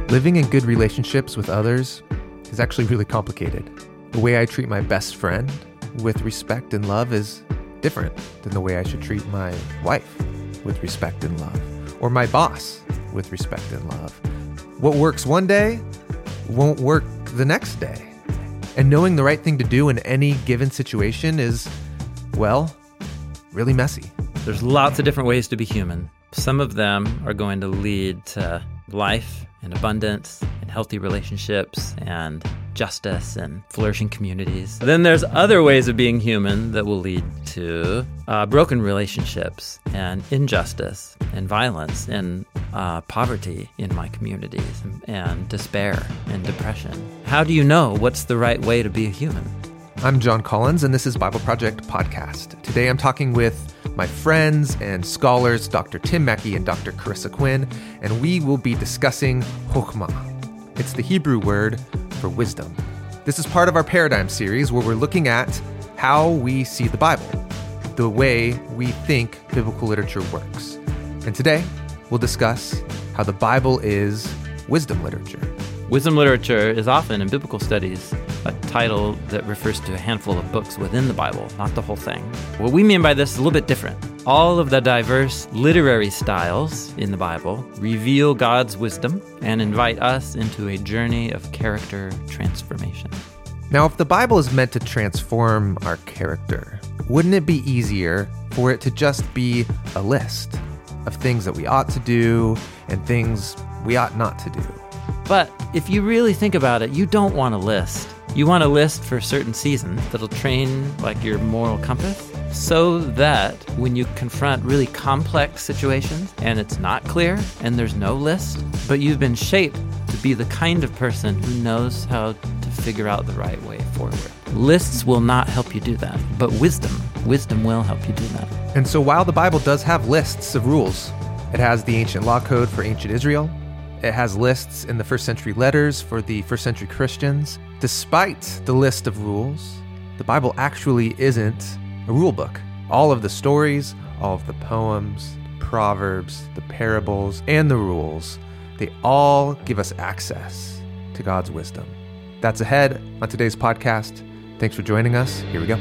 Living in good relationships with others is actually really complicated. The way I treat my best friend with respect and love is different than the way I should treat my wife with respect and love, or my boss with respect and love. What works one day won't work the next day. And knowing the right thing to do in any given situation is, well, really messy. There's lots of different ways to be human. Some of them are going to lead to life and abundance and healthy relationships and justice and flourishing communities. Then there's other ways of being human that will lead to broken relationships and injustice and violence and poverty in my communities and despair and depression. How do you know what's the right way to be a human? I'm John Collins, and this is Bible Project Podcast. Today I'm talking with my friends and scholars, Dr. Tim Mackey and Dr. Carissa Quinn, and we will be discussing chokhmah. It's the Hebrew word for wisdom. This is part of our Paradigm series where we're looking at how we see the Bible, the way we think biblical literature works. And today we'll discuss how the Bible is wisdom literature. Wisdom literature is often, in biblical studies, a title that refers to a handful of books within the Bible, not the whole thing. What we mean by this is a little bit different. All of the diverse literary styles in the Bible reveal God's wisdom and invite us into a journey of character transformation. Now, if the Bible is meant to transform our character, wouldn't it be easier for it to just be a list of things that we ought to do and things we ought not to do? But if you really think about it, you don't want a list. You want a list for certain seasons that'll train like your moral compass so that when you confront really complex situations and it's not clear and there's no list, but you've been shaped to be the kind of person who knows how to figure out the right way forward. Lists will not help you do that, but wisdom will help you do that. And so while the Bible does have lists of rules, it has the ancient law code for ancient Israel, it has lists in the first century letters for the first century Christians. Despite the list of rules, the Bible actually isn't a rule book. All of the stories, all of the poems, the proverbs, the parables, and the rules, they all give us access to God's wisdom. That's ahead on today's podcast. Thanks for joining us. Here we go.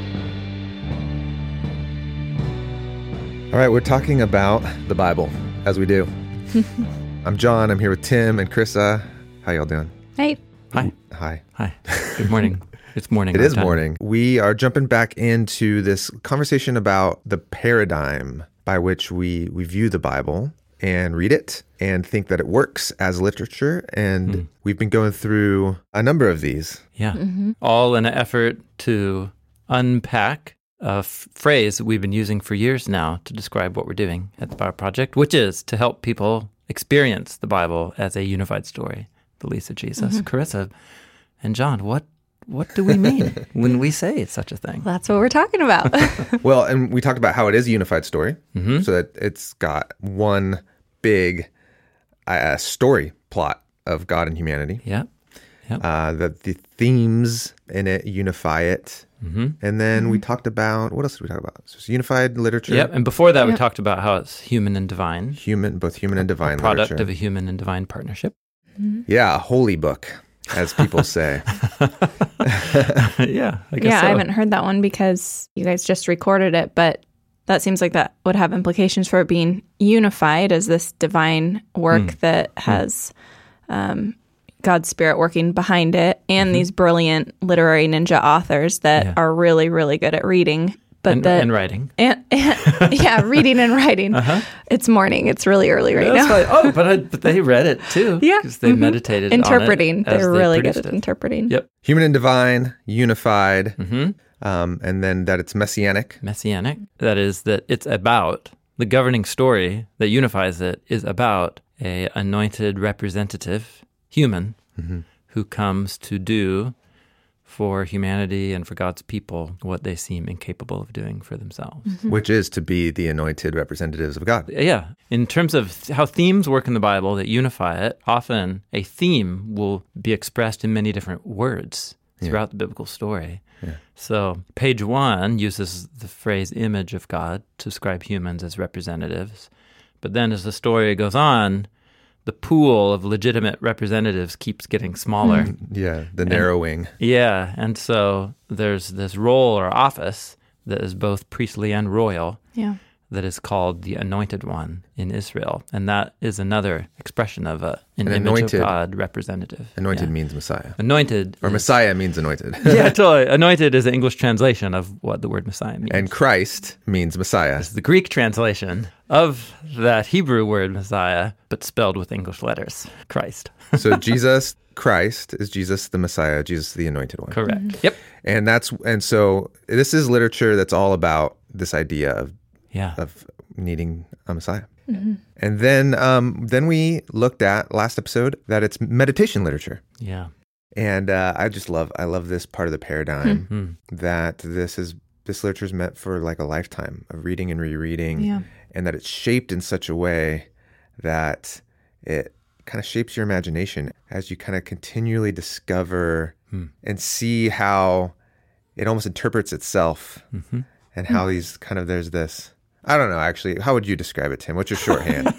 All right, we're talking about the Bible, as we do. I'm John. I'm here with Tim and Carissa. How y'all doing? Hey. Hi. Hi. Hi. Good morning. It's morning. It is time. morning. We are jumping back into this conversation about the paradigm by which we view the Bible and read it and think that it works as literature. And we've been going through a number of these. Yeah. All in an effort to unpack a phrase that we've been using for years now to describe what we're doing at the Bible Project, which is to help people experience the Bible as a unified story, the least of Jesus. Carissa and John, what do we mean when we say such a thing? That's what we're talking about. Well, and we talked about how it is a unified story, so that it's got one big story plot of God and humanity. Yep. That the themes in it unify it. And then we talked about, what else did we talk about? So it's unified literature. Yep. And before that, we talked about how it's human and divine. Both human and divine product literature. of a human and divine partnership. Yeah, a holy book, as people say. Yeah, I guess so. I haven't heard that one because you guys just recorded it, but that seems like that would have implications for it being unified as this divine work that has God's Spirit working behind it, and these brilliant literary ninja authors that are really, really good at reading. But and writing. And reading and writing. It's morning. It's really early now. But they read it too. Yeah. Because they meditated interpreting. on it as They're they really good produced at it. interpreting. Yep. Human and divine, unified, and then that it's messianic. Messianic. That is that it's about, the governing story that unifies it is about a anointed representative, human, who comes to do for humanity and for God's people what they seem incapable of doing for themselves. Which is to be the anointed representatives of God. Yeah. In terms of how themes work in the Bible that unify it, often a theme will be expressed in many different words throughout the biblical story. Yeah. So page 1 uses the phrase image of God to describe humans as representatives. But then as the story goes on, the pool of legitimate representatives keeps getting smaller. Yeah, the narrowing. Yeah, and so there's this role or office that is both priestly and royal that is called the Anointed One in Israel. And that is another expression of an image of God representative. Anointed means Messiah. Anointed. Or Messiah means anointed. Yeah, totally. Anointed is an English translation of what the word Messiah means. And Christ means Messiah. It's the Greek translation of that Hebrew word Messiah, but spelled with English letters. Christ. So Jesus Christ is Jesus the Messiah, Jesus the Anointed One. Correct. Yep. And so this is literature that's all about this idea of needing a Messiah. And then we looked at last episode that it's meditation literature. Yeah. And I love this part of the paradigm that this literature is meant for like a lifetime of reading and rereading, and that it's shaped in such a way that it kind of shapes your imagination as you kind of continually discover and see how it almost interprets itself and how there's this. I don't know, actually. How would you describe it, Tim? What's your shorthand?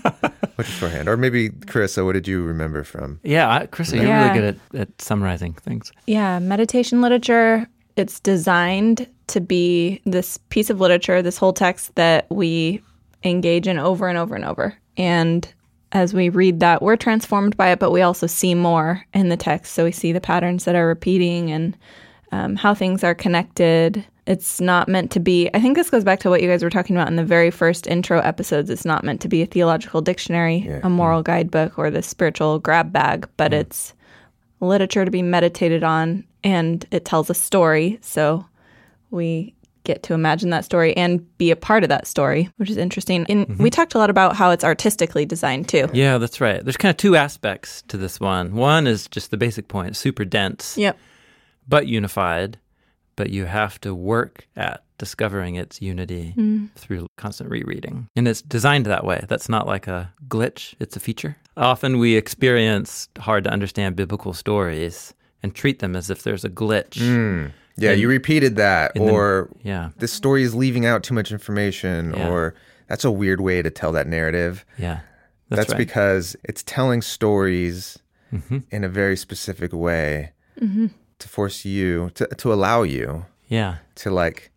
Or maybe, Carissa, what did you remember from? Yeah, Carissa, you're really good at summarizing things. Yeah, meditation literature, it's designed to be this piece of literature, this whole text that we engage in over and over and over. And as we read that, we're transformed by it, but we also see more in the text. So we see the patterns that are repeating and how things are connected. It's not meant to be, I think this goes back to what you guys were talking about in the very first intro episodes. It's not meant to be a theological dictionary, a moral guidebook, or the spiritual grab bag, but it's literature to be meditated on, and it tells a story. So we get to imagine that story and be a part of that story, which is interesting. And we talked a lot about how it's artistically designed too. Yeah, that's right. There's kind of two aspects to this one. One is just the basic point, super dense, but unified. But you have to work at discovering its unity through constant rereading. And it's designed that way. That's not like a glitch, it's a feature. Often we experience hard to understand biblical stories and treat them as if there's a glitch. Yeah, you repeated that, or this story is leaving out too much information, or that's a weird way to tell that narrative. Yeah, that's right. because it's telling stories in a very specific way. To force you, to allow you to like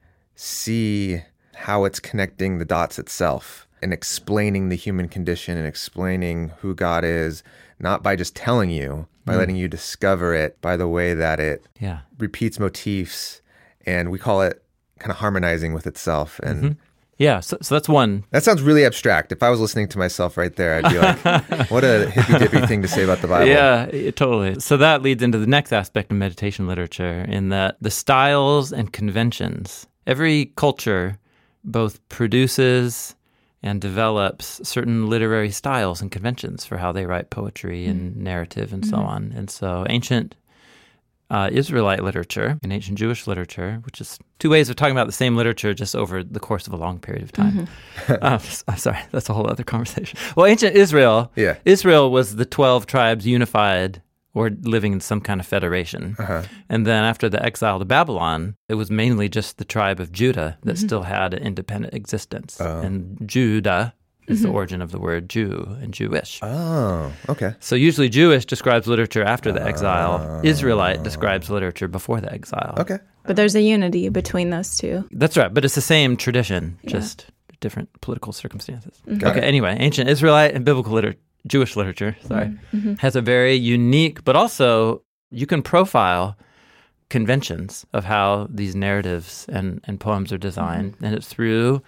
see how it's connecting the dots itself and explaining the human condition and explaining who God is, not by just telling you, by letting you discover it by the way that it repeats motifs, and we call it kind of harmonizing with itself. And so that's one. That sounds really abstract. If I was listening to myself right there, I'd be like, what a hippy-dippy thing to say about the Bible. Yeah, totally. So that leads into the next aspect of meditation literature, in that the styles and conventions, every culture both produces and develops certain literary styles and conventions for how they write poetry and narrative and so on. And so ancient Israelite literature and ancient Jewish literature, which is two ways of talking about the same literature just over the course of a long period of time. I'm sorry, that's a whole other conversation. Well, ancient Israel, Israel was the 12 tribes unified or living in some kind of federation. And then after the exile to Babylon, it was mainly just the tribe of Judah that still had an independent existence. And Judah is the origin of the word Jew and Jewish. Oh, okay. So usually Jewish describes literature after the exile. Israelite describes literature before the exile. Okay. But there's a unity between those two. That's right. But it's the same tradition, just different political circumstances. Okay, anyway, ancient Israelite and biblical Jewish literature, has a very unique, but also you can profile conventions of how these narratives and poems are designed. And it's through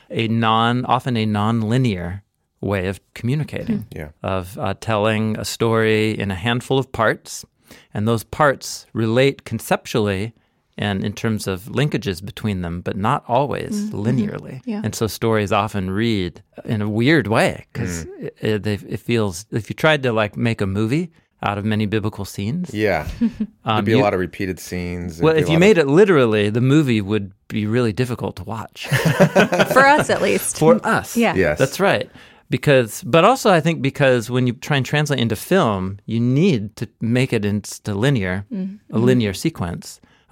often a non-linear way of communicating, of telling a story in a handful of parts, and those parts relate conceptually and in terms of linkages between them, but not always linearly. And so stories often read in a weird way, because it feels, if you tried to like make a movie out of many biblical scenes. There'd be a lot of repeated scenes. Well, if you made it literally, the movie would be really difficult to watch. For us, at least. For us. Yes. That's right. But also I think because when you try and translate into film, you need to make it into linear, a linear sequence.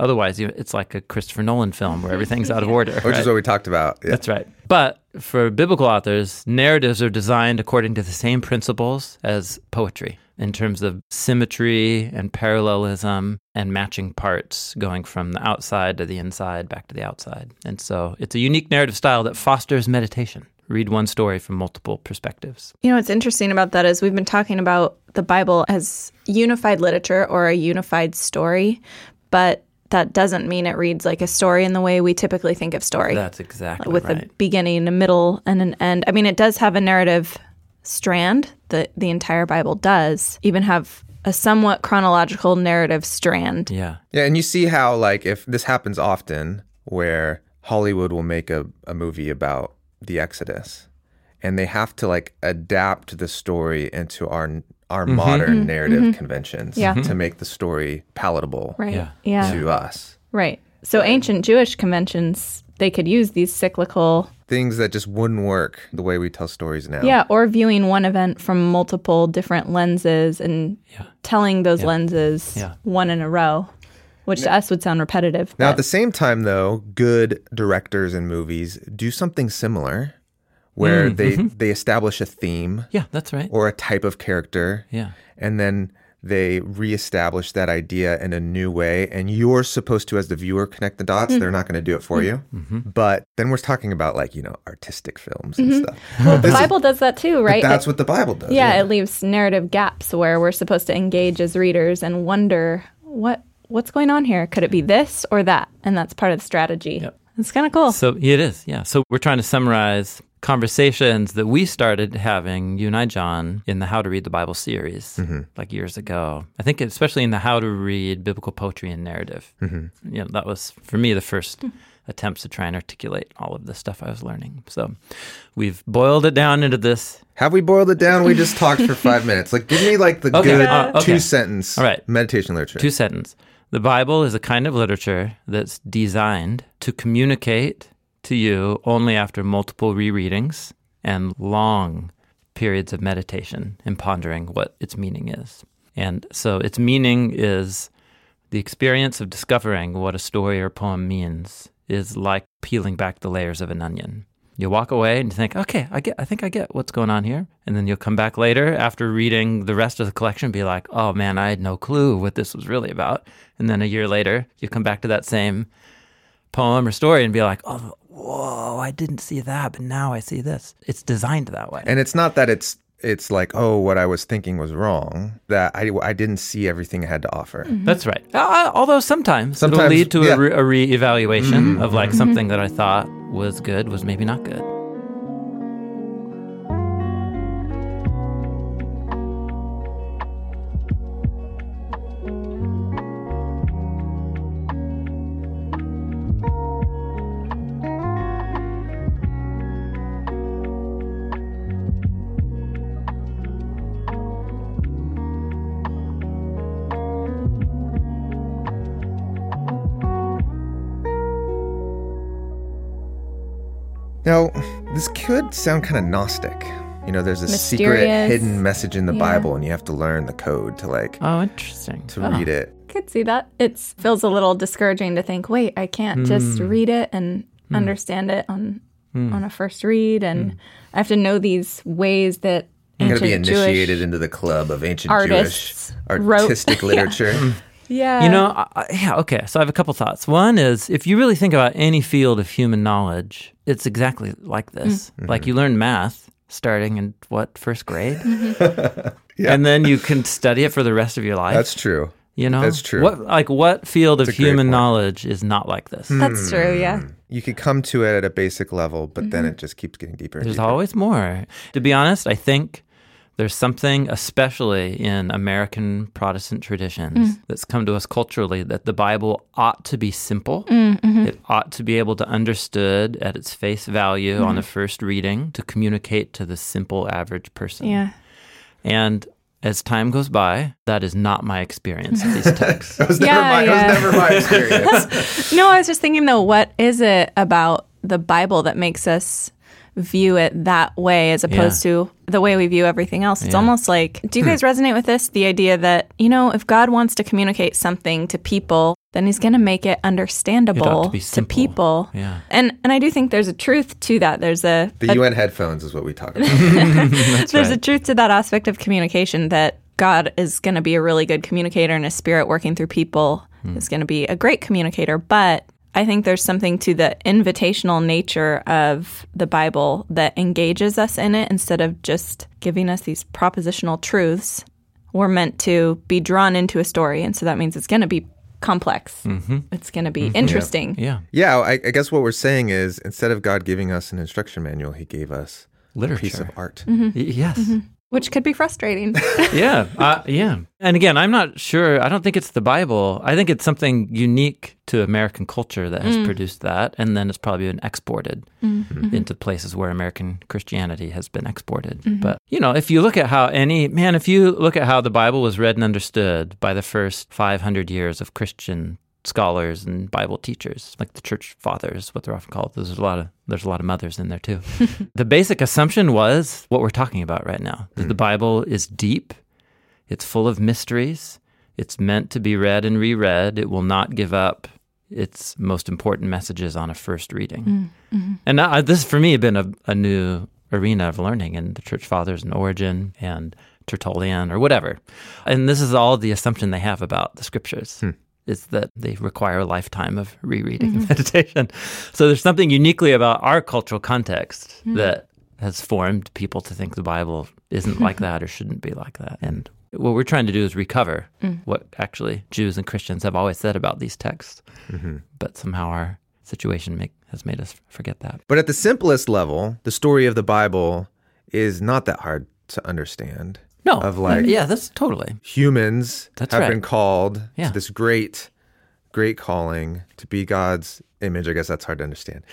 Otherwise, it's like a Christopher Nolan film where everything's out of order. Which is what we talked about. Yeah. That's right. But for biblical authors, narratives are designed according to the same principles as poetry in terms of symmetry and parallelism and matching parts going from the outside to the inside, back to the outside. And so it's a unique narrative style that fosters meditation. Read one story from multiple perspectives. You know, what's interesting about that is we've been talking about the Bible as unified literature or a unified story, but that doesn't mean it reads like a story in the way we typically think of story. That's exactly with right. a beginning, a middle, and an end. I mean, it does have a narrative strand. The entire Bible does even have a somewhat chronological narrative strand. Yeah. Yeah, and you see how, like, if this happens often, where Hollywood will make a movie about the Exodus, and they have to, like, adapt the story into our modern narrative conventions to make the story palatable to us. Right. So ancient Jewish conventions, they could use these cyclical things that just wouldn't work the way we tell stories now. Yeah, or viewing one event from multiple different lenses and telling those lenses one in a row, which to us would sound repetitive. Now, at the same time, though, good directors in movies do something similar where they establish a theme. Yeah, that's right. Or a type of character. Yeah. And then they reestablish that idea in a new way. And you're supposed to, as the viewer, connect the dots. They're not going to do it for you. But then we're talking about, like, you know, artistic films and stuff. Well, the Bible does that too, right? That's what the Bible does. Yeah, it leaves narrative gaps where we're supposed to engage as readers and wonder what's going on here. Could it be this or that? And that's part of the strategy. Yep. It's kind of cool. So it is, yeah. So we're trying to summarize conversations that we started having, you and I, John, in the How to Read the Bible series, like years ago. I think especially in the How to Read Biblical Poetry and Narrative. You know, that was, for me, the first attempts to try and articulate all of the stuff I was learning. So we've boiled it down into this. Have we boiled it down? We just talked for 5 minutes. Like, give me, like, the good two-sentence meditation literature. 2 sentence. The Bible is a kind of literature that's designed to communicate to you only after multiple rereadings and long periods of meditation and pondering what its meaning is. And so its meaning is the experience of discovering what a story or poem means is like peeling back the layers of an onion. You walk away and you think, okay, I think I get what's going on here. And then you'll come back later after reading the rest of the collection and be like, oh man, I had no clue what this was really about. And then a year later, you come back to that same poem or story and be like, oh, whoa, I didn't see that, but now I see this. It's designed that way. And it's not that it's like, oh, what I was thinking was wrong, that I didn't see everything it had to offer. That's right. Although sometimes it'll lead to a re-evaluation of like something that I thought was good was maybe not good. Now, this could sound kind of Gnostic. You know, there's a Mysterious. secret hidden message in the Bible, and you have to learn the code to, like, interesting. to read it. Could see that. It feels a little discouraging to think, wait, I can't just read it and understand it on a first read, and I have to know these ways that You're going to be ancient initiated Jewish into the club of ancient artists Jewish wrote. artistic literature. Yeah. You know, okay, so I have a couple thoughts. One is, if you really think about any field of human knowledge, it's exactly like this. Like, you learn math starting in, first grade? And then you can study it for the rest of your life. That's true. You know? That's true. What field of That's a great human point. knowledge is not like this? That's true, yeah. You could come to it at a basic level, but then it just keeps getting deeper and There's deeper. always more. To be honest, I think there's something, especially in American Protestant traditions, that's come to us culturally, that the Bible ought to be simple. It ought to be able to understood at its face value on the first reading to communicate to the simple average person. Yeah. And as time goes by, that is not my experience of these texts. That was never my experience. No, I was just thinking, though, what is it about the Bible that makes us view it that way as opposed to the way we view everything else? It's almost like, do you guys resonate with this? The idea that, you know, if God wants to communicate something to people, then he's going to make it understandable be to simple. people. Yeah. And I do think there's a truth to that. There's The UN headphones is what we talk about. there's a truth to that aspect of communication, that God is going to be a really good communicator, and his Spirit working through people is going to be a great communicator. But I think there's something to the invitational nature of the Bible that engages us in it instead of just giving us these propositional truths. We're meant to be drawn into a story, and so that means it's going to be complex. It's going to be interesting. Yeah. Yeah, I guess what we're saying is, instead of God giving us an instruction manual, he gave us Literature. a piece of art. Yes. Which could be frustrating. Yeah. Yeah. And again, I'm not sure. I don't think it's the Bible. I think it's something unique to American culture that has produced that. And then it's probably been exported into places where American Christianity has been exported. But, if you look at how the Bible was read and understood by the first 500 years of Christian scholars and Bible teachers, like the church fathers, what they're often called. There's a lot of mothers in there too. The basic assumption was what we're talking about right now. That the Bible is deep. It's full of mysteries. It's meant to be read and reread. It will not give up its most important messages on a first reading. And this, for me, had been a new arena of learning in the church fathers and Origen and Tertullian or whatever. And this is all the assumption they have about the scriptures. Is that they require a lifetime of rereading and meditation. So there's something uniquely about our cultural context that has formed people to think the Bible isn't like that or shouldn't be like that. And what we're trying to do is recover what actually Jews and Christians have always said about these texts. But somehow our situation has made us forget that. But at the simplest level, the story of the Bible is not that hard to understand. No. Yeah, that's totally. Humans have been called Yeah. to this great calling to be God's image. I guess that's hard to understand.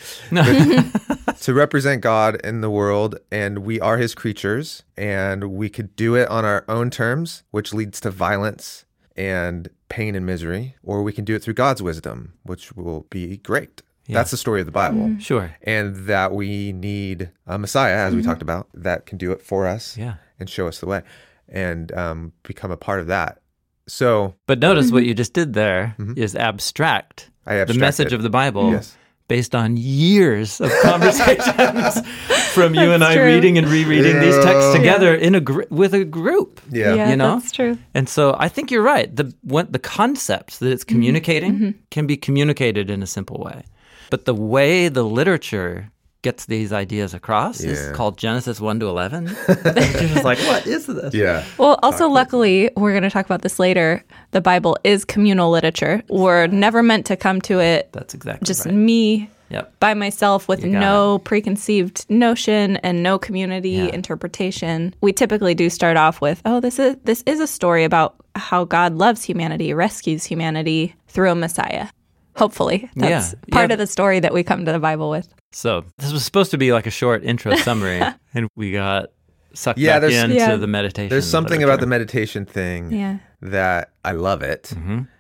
To represent God in the world, and we are his creatures, and we could do it on our own terms, which leads to violence and pain and misery, or we can do it through God's wisdom, which will be great. Yeah. That's the story of the Bible. Sure. And that we need a Messiah, as we talked about, that can do it for us. Yeah. And show us the way, and become a part of that. So, But notice what you just did there is abstract I the abstracted. message of the Bible Yes. based on years of conversations from you and I true. reading and rereading these texts together in with a group. Yeah. You know? That's true. And so I think you're right. The concepts that it's communicating can be communicated in a simple way. But the way the literature gets these ideas across is called Genesis 1 to 11. You're just like, what is this? Yeah. Well, also, luckily, we're going to talk about this later. The Bible is communal literature. We're never meant to come to it That's exactly just right. me Yep. by myself with You got no preconceived notion and no community interpretation. We typically do start off with, this is a story about how God loves humanity, rescues humanity through a Messiah. Hopefully. That's part of the story that we come to the Bible with. So this was supposed to be like a short intro summary, and we got sucked back into the meditation. There's something about the meditation thing that I love it,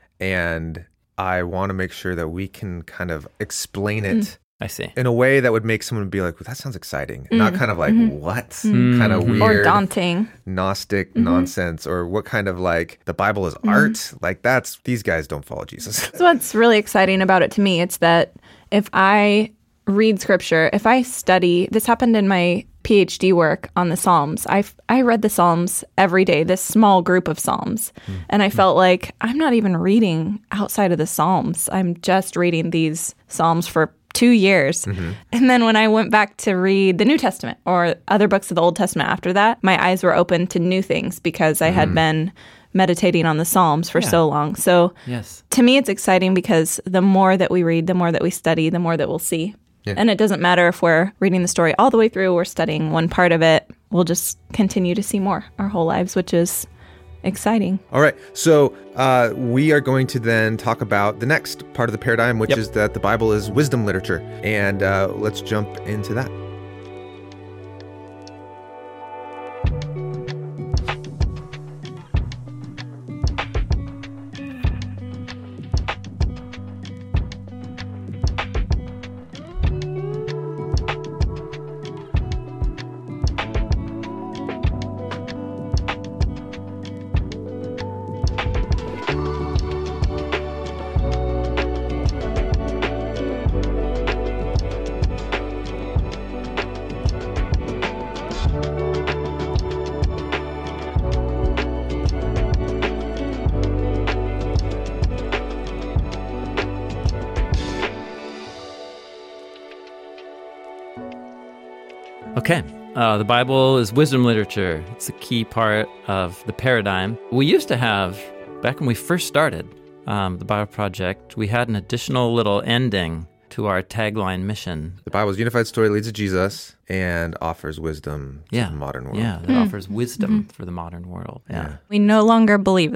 and I want to make sure that we can kind of explain it I see. in a way that would make someone be like, well, that sounds exciting. Not kind of like, what? Kind of weird. Or daunting. Gnostic nonsense, or what kind of like, the Bible is art? Like these guys don't follow Jesus. That's what's really exciting about it to me. It's that if I read scripture, if I study, this happened in my PhD work on the Psalms. I read the Psalms every day, this small group of Psalms. And I felt like I'm not even reading outside of the Psalms. I'm just reading these Psalms for 2 years. And then when I went back to read the New Testament or other books of the Old Testament after that, my eyes were open to new things because I had been meditating on the Psalms for so long. So to me, it's exciting because the more that we read, the more that we study, the more that we'll see. Yeah. And it doesn't matter if we're reading the story all the way through, we're studying one part of it. We'll just continue to see more our whole lives, which is exciting. All right. So we are going to then talk about the next part of the paradigm, which is that the Bible is wisdom literature. And let's jump into that. Okay. The Bible is wisdom literature. It's a key part of the paradigm. We used to have, back when we first started the Bible Project, we had an additional little ending to our tagline mission. The Bible's unified story leads to Jesus and offers wisdom to the modern world. Yeah, it offers wisdom for the modern world. Yeah. We no longer believe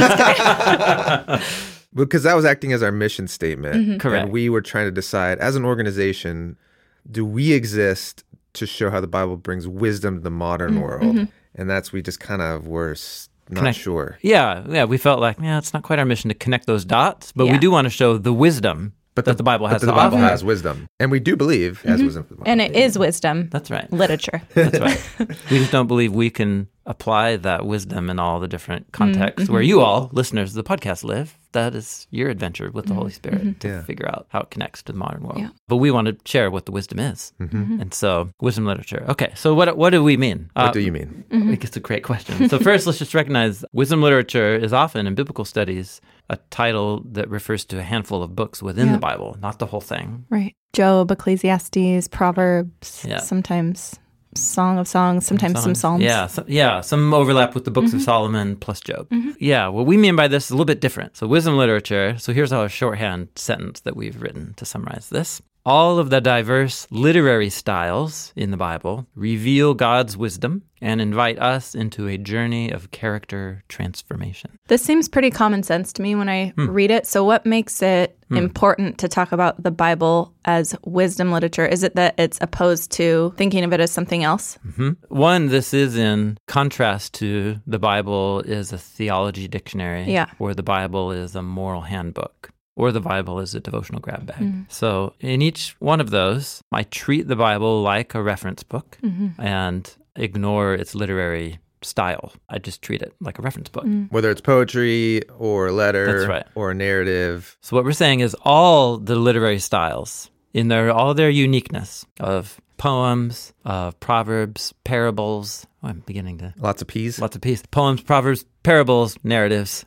that. Because that was acting as our mission statement. Correct. And we were trying to decide, as an organization, do we exist to show how the Bible brings wisdom to the modern world? And that's, we just kind of were not sure. Yeah, we felt like, it's not quite our mission to connect those dots, but we do want to show the wisdom that the Bible has to offer. The Bible has wisdom. And we do believe it has wisdom. For the Bible. And it is wisdom. That's right. Literature. That's right. We just don't believe we can apply that wisdom in all the different contexts where you all, listeners of the podcast, live. That is your adventure with the Holy Spirit to figure out how it connects to the modern world. Yeah. But we want to share what the wisdom is. And so, wisdom literature. Okay, so what do we mean? What do you mean? I think it's a great question. So first, let's just recognize wisdom literature is often, in biblical studies, a title that refers to a handful of books within the Bible, not the whole thing. Right. Job, Ecclesiastes, Proverbs, sometimes Song of Songs, sometimes some Psalms. Yeah, some overlap with the books of Solomon plus Job. Yeah, what we mean by this is a little bit different. So wisdom literature, so here's our shorthand sentence that we've written to summarize this. All of the diverse literary styles in the Bible reveal God's wisdom and invite us into a journey of character transformation. This seems pretty common sense to me when I read it. So what makes it important to talk about the Bible as wisdom literature? Is it that it's opposed to thinking of it as something else? One, this is in contrast to the Bible is a theology dictionary, or the Bible is a moral handbook, or the Bible is a devotional grab bag. So in each one of those, I treat the Bible like a reference book and ignore its literary style. I just treat it like a reference book. Whether it's poetry or a letter That's right. or a narrative. So what we're saying is all the literary styles, in all their uniqueness of poems, of proverbs, parables. I'm beginning to... Lots of P's. Poems, proverbs, parables, narratives,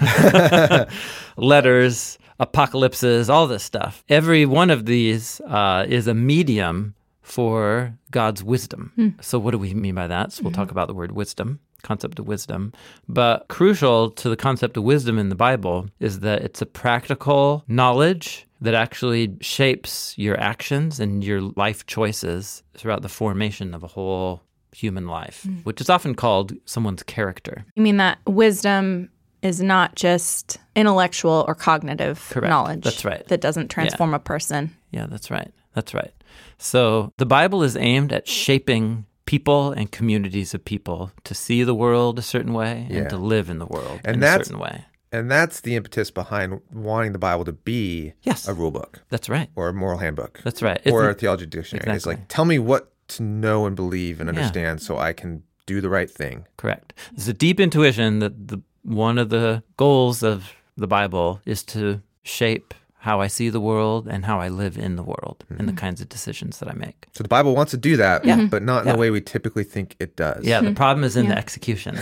letters, apocalypses, all this stuff. Every one of these is a medium for God's wisdom. So what do we mean by that? So we'll talk about the word wisdom, concept of wisdom. But crucial to the concept of wisdom in the Bible is that it's a practical knowledge that actually shapes your actions and your life choices throughout the formation of a whole human life, which is often called someone's character. You mean that wisdom is not just intellectual or cognitive knowledge. That's right. That doesn't transform a person. Yeah, that's right. That's right. So the Bible is aimed at shaping people and communities of people to see the world a certain way and to live in the world in a certain way. And that's the impetus behind wanting the Bible to be a rule book. That's right. Or a moral handbook. That's right. Or a theology dictionary. Exactly. It's like, tell me what to know and believe and understand so I can do the right thing. Correct. There's a deep intuition that one of the goals of the Bible is to shape how I see the world and how I live in the world and the kinds of decisions that I make. So the Bible wants to do that, but not in the way we typically think it does. Yeah, the problem is in the execution.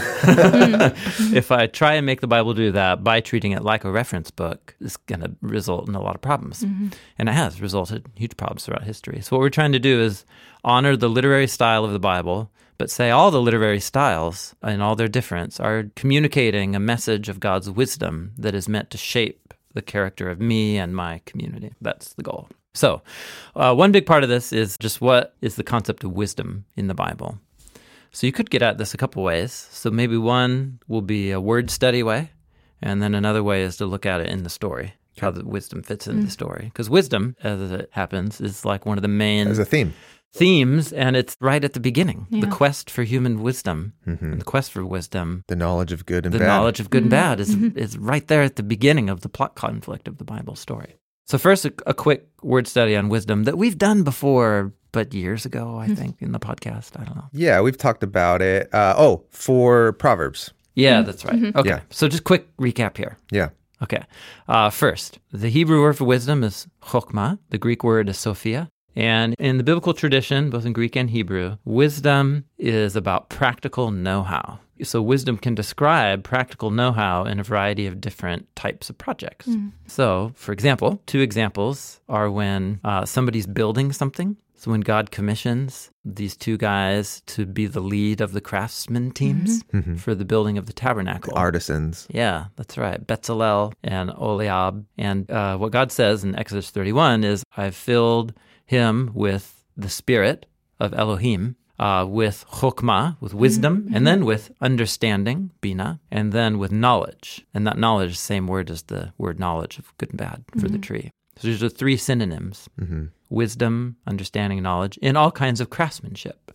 If I try and make the Bible do that by treating it like a reference book, it's going to result in a lot of problems. And it has resulted in huge problems throughout history. So what we're trying to do is honor the literary style of the Bible, but say all the literary styles and all their difference are communicating a message of God's wisdom that is meant to shape the character of me and my community. That's the goal. So one big part of this is just what is the concept of wisdom in the Bible. So you could get at this a couple ways. So maybe one will be a word study way, and then another way is to look at it in the story, how the wisdom fits into the story. Because wisdom, as it happens, is like one of the main... As a theme. Themes, and it's right at the beginning. The quest for human wisdom, and the quest for wisdom. The knowledge of good and bad. The knowledge of good and bad is right there at the beginning of the plot conflict of the Bible story. So first, a quick word study on wisdom that we've done before, but years ago, I think, in the podcast. I don't know. Yeah, we've talked about it. For Proverbs. Yeah, that's right. Okay, so just quick recap here. Yeah. Okay. First, the Hebrew word for wisdom is chokhmah. The Greek word is sophia. And in the biblical tradition, both in Greek and Hebrew, wisdom is about practical know-how. So wisdom can describe practical know-how in a variety of different types of projects. So, for example, two examples are when somebody's building something. So when God commissions these two guys to be the lead of the craftsman teams for the building of the tabernacle. The artisans. Yeah, that's right. Bezalel and Oliab. And what God says in Exodus 31 is, I've filled him with the spirit of Elohim, with chokmah, with wisdom, and then with understanding, bina, and then with knowledge. And that knowledge is the same word as the word knowledge of good and bad for the tree. So there's the three synonyms, wisdom, understanding, knowledge, in all kinds of craftsmanship.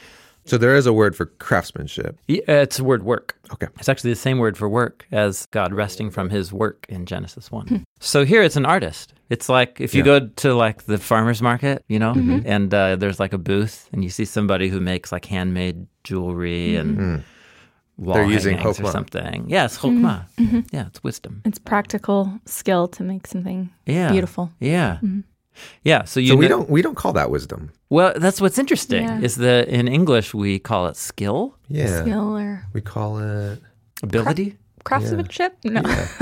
So there is a word for craftsmanship. It's the word work. Okay. It's actually the same word for work as God resting from his work in Genesis 1. So here it's an artist. It's like if you go to like the farmer's market, you know, and there's like a booth and you see somebody who makes like handmade jewelry and wall They're using hangings or chokmah. something. Yeah, it's chokmah. Yeah, it's wisdom. It's practical skill to make something Yeah. beautiful. Yeah. Yeah, so you So know, we don't call that wisdom. well, that's what's interesting Yeah. is that in English we call it skill, Yeah. Skill or We call it ability. craftsmanship? No.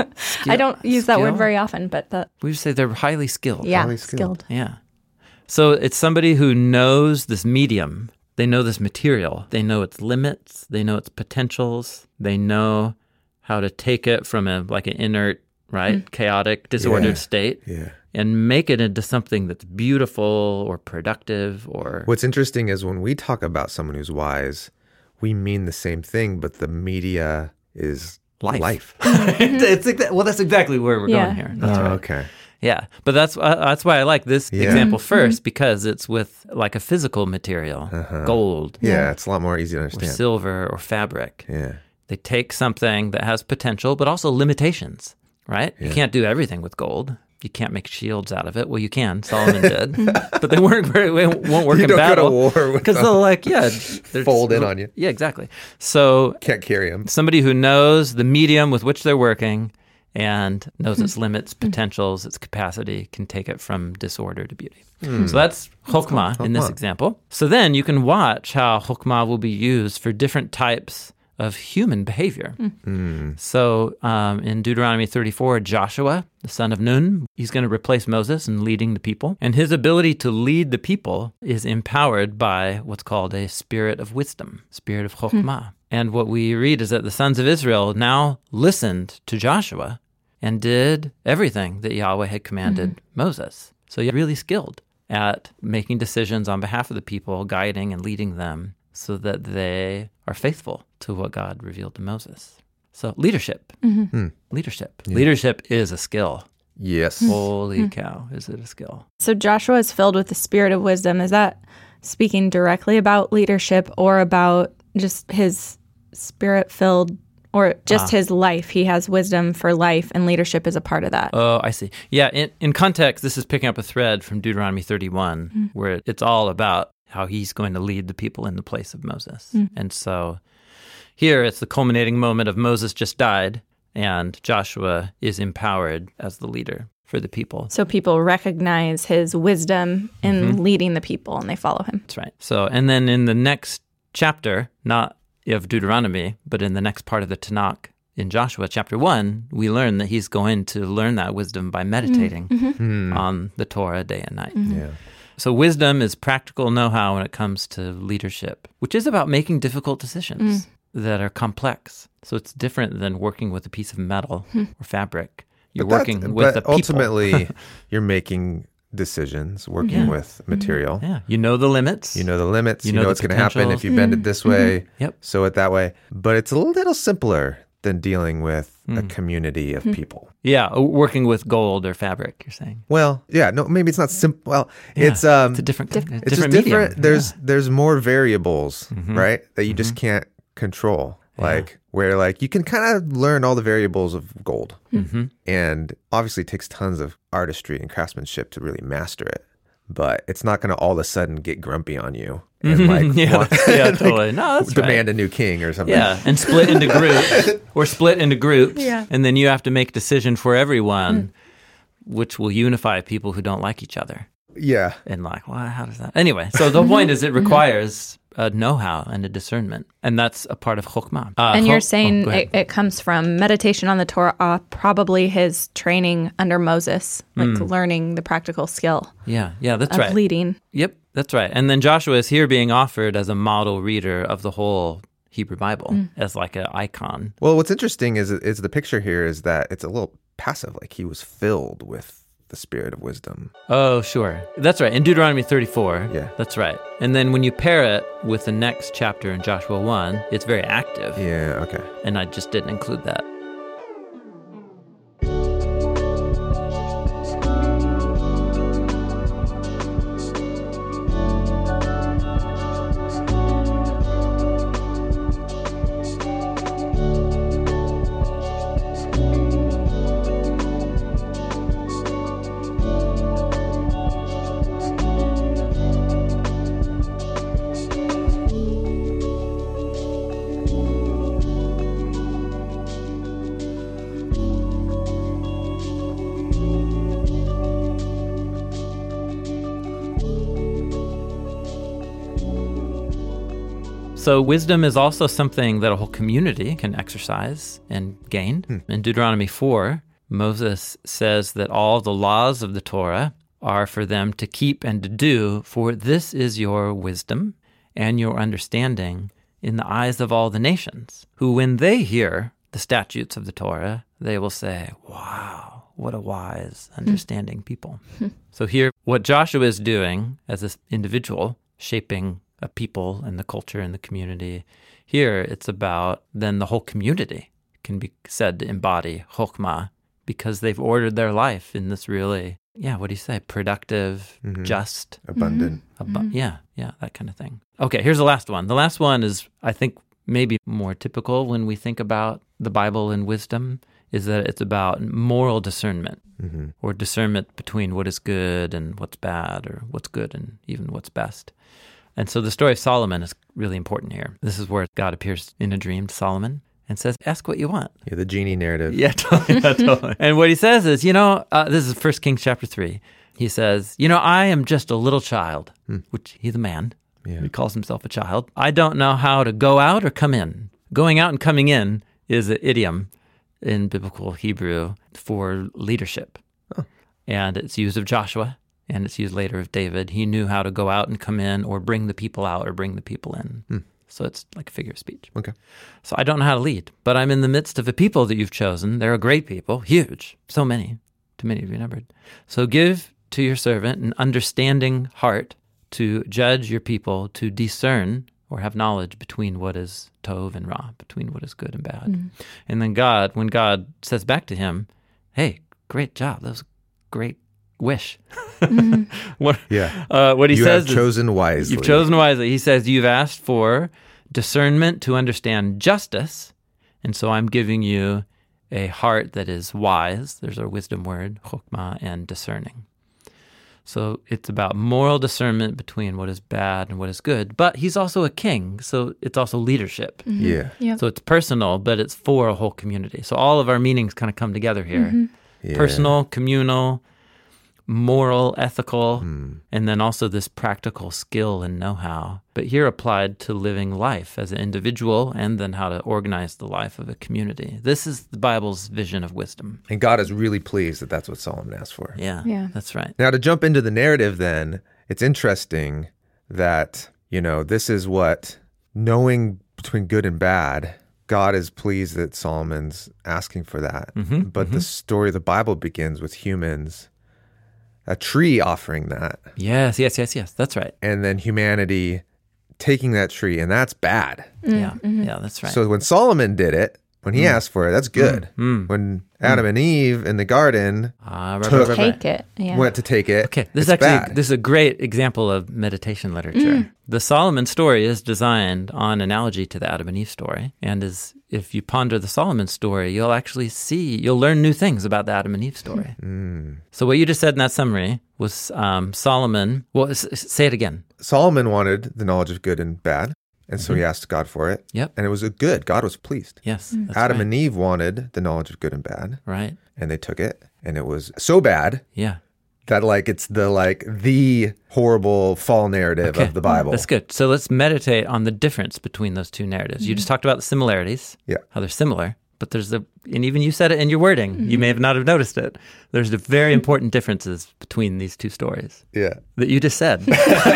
I don't use that word Skill? very often, but We would say they're highly skilled. yeah, Highly skilled. skilled. Yeah. So it's somebody who knows this medium. They know this material. They know its limits. They know its potentials. They know how to take it from an inert, right, chaotic, disordered state Yeah. and make it into something that's beautiful or productive or... What's interesting is when we talk about someone who's wise, we mean the same thing, but the media is life. That's exactly where we're Yeah. going here. That's Oh, right. okay. Yeah, but that's why I like this Yeah. example first because it's with like a physical material, gold, Yeah, it's a lot more easy to or understand. silver, or fabric. Yeah. They take something that has potential, but also limitations, right? You can't do everything with gold. You can't make shields out of it. Well, you can. Solomon did, but they won't work You in don't battle go to war with because them. they'll they're Fold in on you. Yeah, exactly. So Can't carry them. somebody who knows the medium with which they're working and knows its limits, potentials, its capacity, can take it from disorder to beauty. So that's chokmah in this Chokmah. example. So then you can watch how chokmah will be used for different types of human behavior. So in Deuteronomy 34, Joshua, the son of Nun, he's going to replace Moses in leading the people. And his ability to lead the people is empowered by what's called a spirit of wisdom, spirit of chokmah. And what we read is that the sons of Israel now listened to Joshua and did everything that Yahweh had commanded Moses. So you're really skilled at making decisions on behalf of the people, guiding and leading them so that they are faithful to what God revealed to Moses. So leadership. Leadership. Leadership is a skill. Yes. Holy cow, is it a skill? So Joshua is filled with the spirit of wisdom. Is that speaking directly about leadership or about just his spirit-filled or just his life? He has wisdom for life, and leadership is a part of that. Oh, I see. Yeah, in context, this is picking up a thread from Deuteronomy 31, where it's all about how he's going to lead the people in the place of Moses. And so here it's the culminating moment of Moses just died, and Joshua is empowered as the leader for the people. So people recognize his wisdom in leading the people, and they follow him. That's right. So, and then in the next chapter, not of Deuteronomy, but in the next part of the Tanakh, in Joshua chapter 1, we learn that he's going to learn that wisdom by meditating on the Torah day and night. Yeah. So wisdom is practical know-how when it comes to leadership, which is about making difficult decisions that are complex. So it's different than working with a piece of metal or fabric. You're working with the people. Ultimately, you're making decisions, working with material. Yeah, you know the limits. You know the limits. You know know the what's going to happen if you bend it this way, Yep. sew it that way. But it's a little simpler than dealing with a community of people. Yeah, working with gold or fabric, you're saying. Well, yeah, no, maybe it's not simple. Well, Yeah, it's a different it's just medium. different. There's more variables, right? That you just can't control. Like where you can kind of learn all the variables of gold, and obviously it takes tons of artistry and craftsmanship to really master it. But it's not going to all of a sudden get grumpy on you and Totally. No, that's demand right. a new king or something. Yeah, and split into groups. Or split into groups. Yeah. And then you have to make a decision for everyone, which will unify people who don't like each other. Yeah. And well, how does that? Anyway, so the point is it requires a know-how and a discernment. And that's a part of chokmah. And you're saying go ahead. it comes from meditation on the Torah, probably his training under Moses, learning the practical skill Yeah, that's of right. leading. Yep. That's right. And then Joshua is here being offered as a model reader of the whole Hebrew Bible, as like an icon. Well, what's interesting is the picture here is that it's a little passive, like he was filled with the spirit of wisdom. Oh, sure. That's right. In Deuteronomy 34, Yeah. that's right. And then when you pair it with the next chapter in Joshua 1, it's very active. Yeah, okay. And I just didn't include that. So wisdom is also something that a whole community can exercise and gain. In Deuteronomy 4, Moses says that all the laws of the Torah are for them to keep and to do, for this is your wisdom and your understanding in the eyes of all the nations, who when they hear the statutes of the Torah, they will say, wow, what a wise, understanding people. So here, what Joshua is doing as this individual, shaping a people and the culture and the community. Here, it's about then the whole community can be said to embody Chokhmah because they've ordered their life in this really, what do you say, productive, just, Abundant. Yeah, that kind of thing. Okay, here's the last one. The last one is, I think, maybe more typical when we think about the Bible and wisdom, is that it's about moral discernment or discernment between what is good and what's bad, or what's good and even what's best. And so the story of Solomon is really important here. This is where God appears in a dream to Solomon and says, ask what you want. Yeah, the genie narrative. Yeah, totally. And what he says is, this is 1 Kings chapter 3. He says, I am just a little child, which he's a man. Yeah. He calls himself a child. I don't know how to go out or come in. Going out and coming in is an idiom in biblical Hebrew for leadership. Oh. And it's used of Joshua. And it's used later of David. He knew how to go out and come in, or bring the people out, or bring the people in. So it's like a figure of speech. Okay. So I don't know how to lead, but I'm in the midst of a people that you've chosen. They're a great people, huge, so many, too many to be numbered. So give to your servant an understanding heart to judge your people, to discern or have knowledge between what is tov and ra, between what is good and bad. And then when God says back to him, hey, great job, that was a great wish. What he says have chosen wisely. You've chosen wisely. He says, you've asked for discernment to understand justice, and so I'm giving you a heart that is wise. There's our wisdom word, chokhmah, and discerning. So it's about moral discernment between what is bad and what is good. But he's also a king, so it's also leadership. Yeah. Yep. So it's personal, but it's for a whole community. So all of our meanings kind of come together here. Yeah. Personal, communal, moral, ethical, and then also this practical skill and know-how. But here applied to living life as an individual and then how to organize the life of a community. This is the Bible's vision of wisdom. And God is really pleased that that's what Solomon asked for. Yeah, that's right. Now, to jump into the narrative then, it's interesting that, this is what, knowing between good and bad, God is pleased that Solomon's asking for that. But the story of the Bible begins with humans, a tree offering that. Yes, that's right. And then humanity taking that tree, and that's bad. Yeah, that's right. So when Solomon did it, when he asked for it, that's good. When Adam and Eve in the garden Take it. Yeah. went to take it, Okay, this bad. is a great example of meditation literature. The Solomon story is designed on analogy to the Adam and Eve story, and if you ponder the Solomon story, you'll learn new things about the Adam and Eve story. So what you just said in that summary was Solomon. Well, say it again. Solomon wanted the knowledge of good and bad, and so he asked God for it. Yep. And it was a good. God was pleased. Yes, that's Adam right. and Eve wanted the knowledge of good and bad, Right. and they took it, and it was so bad Yeah. that it's the horrible fall narrative of the Bible. That's good. So let's meditate on the difference between those two narratives. You just talked about the similarities, Yeah. how they're similar, But and even you said it in your wording. You may not have noticed it. There's very important differences between these two stories. Yeah. That you just said.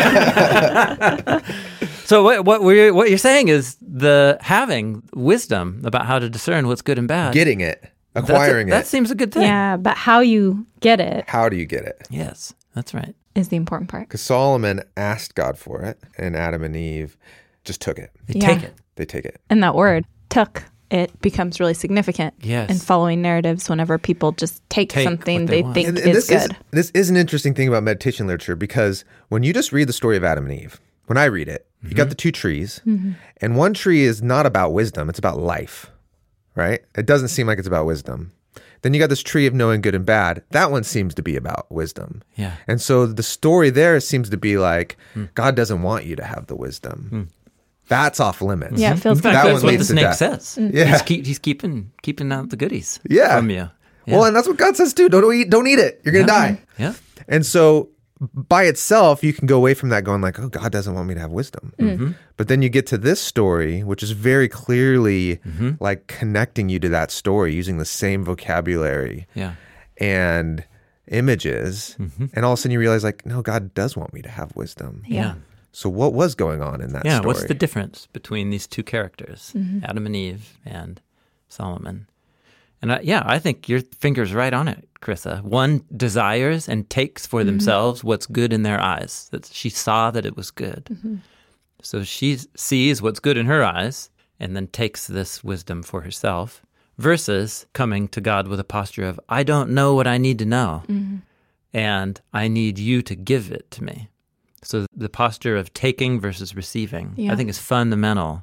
So what you're saying is having wisdom about how to discern what's good and bad. Getting it. Acquiring it. That seems a good thing. Yeah, but how you get it How do you get it? Yes, that's right. is the important part. Because Solomon asked God for it, and Adam and Eve just took it. They take it. They take it. And that word, took, it becomes really significant Yes. in following narratives whenever people just take something what they they want. think And is good. This is an interesting thing about meditation literature, because when you just read the story of Adam and Eve, when I read it, you got the two trees, and one tree is not about wisdom, it's about life, right? It doesn't seem like it's about wisdom. Then you got this tree of knowing good and bad. That one seems to be about wisdom. Yeah. And so the story there seems to be like, God doesn't want you to have the wisdom. That's off limits. Yeah, it feels In fact, That that's one what the leads to snake death. says. Yeah. He's keeping out the goodies Yeah. from you. Yeah. Well, and that's what God says too. Don't eat it. You're going to die. Yeah. And so by itself, you can go away from that going like, oh, God doesn't want me to have wisdom. But then you get to this story, which is very clearly like connecting you to that story using the same vocabulary Yeah. and images. And all of a sudden you realize like, no, God does want me to have wisdom. Yeah. So what was going on in that Yeah. story? What's the difference between these two characters, Adam and Eve and Solomon? And I think your finger's right on it, Carissa. One desires and takes for themselves what's good in their eyes. That she saw that it was good. So she sees what's good in her eyes and then takes this wisdom for herself, versus coming to God with a posture of, I don't know what I need to know, and I need you to give it to me. So the posture of taking versus receiving, I think, is fundamental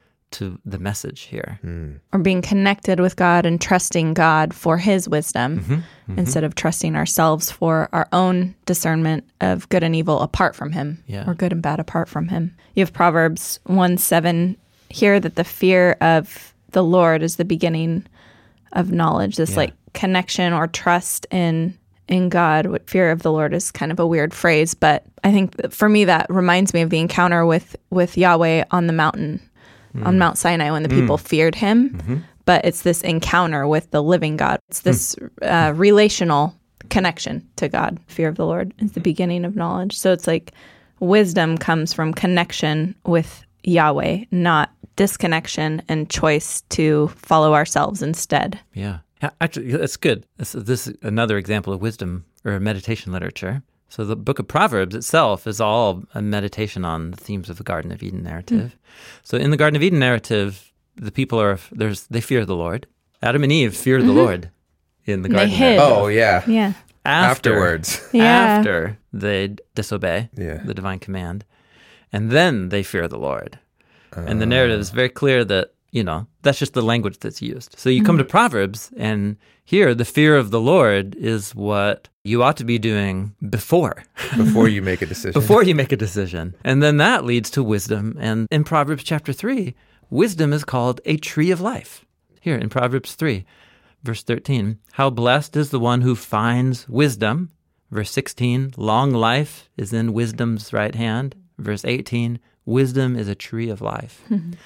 to the message here. Or being connected with God and trusting God for his wisdom instead of trusting ourselves for our own discernment of good and evil apart from him, or good and bad apart from him. You have Proverbs 1:7 here, that the fear of the Lord is the beginning of knowledge. This like connection or trust in God. What fear of the Lord is kind of a weird phrase, but I think that for me that reminds me of the encounter with Yahweh on the mountain, on Mount Sinai, when the people feared him. But it's this encounter with the living God. It's this relational connection to God. Fear of the Lord is the beginning of knowledge. So it's like wisdom comes from connection with Yahweh, not disconnection and choice to follow ourselves instead. Yeah. Actually, that's good. This is another example of wisdom or meditation literature. So the book of Proverbs itself is all a meditation on the themes of the Garden of Eden narrative. So in the Garden of Eden narrative, the people they fear the Lord. Adam and Eve fear the Lord in the Garden. hid. Oh, yeah. Yeah. Afterwards. After they disobey Yeah. the divine command, and then they fear the Lord. And the narrative is very clear that, that's just the language that's used. So you come to Proverbs, and here the fear of the Lord is what you ought to be doing before Before you make a decision. before you make a decision. And then that leads to wisdom. And in Proverbs chapter 3, wisdom is called a tree of life. Here in Proverbs 3, verse 13, how blessed is the one who finds wisdom. Verse 16, long life is in wisdom's right hand. Verse 18, wisdom is a tree of life.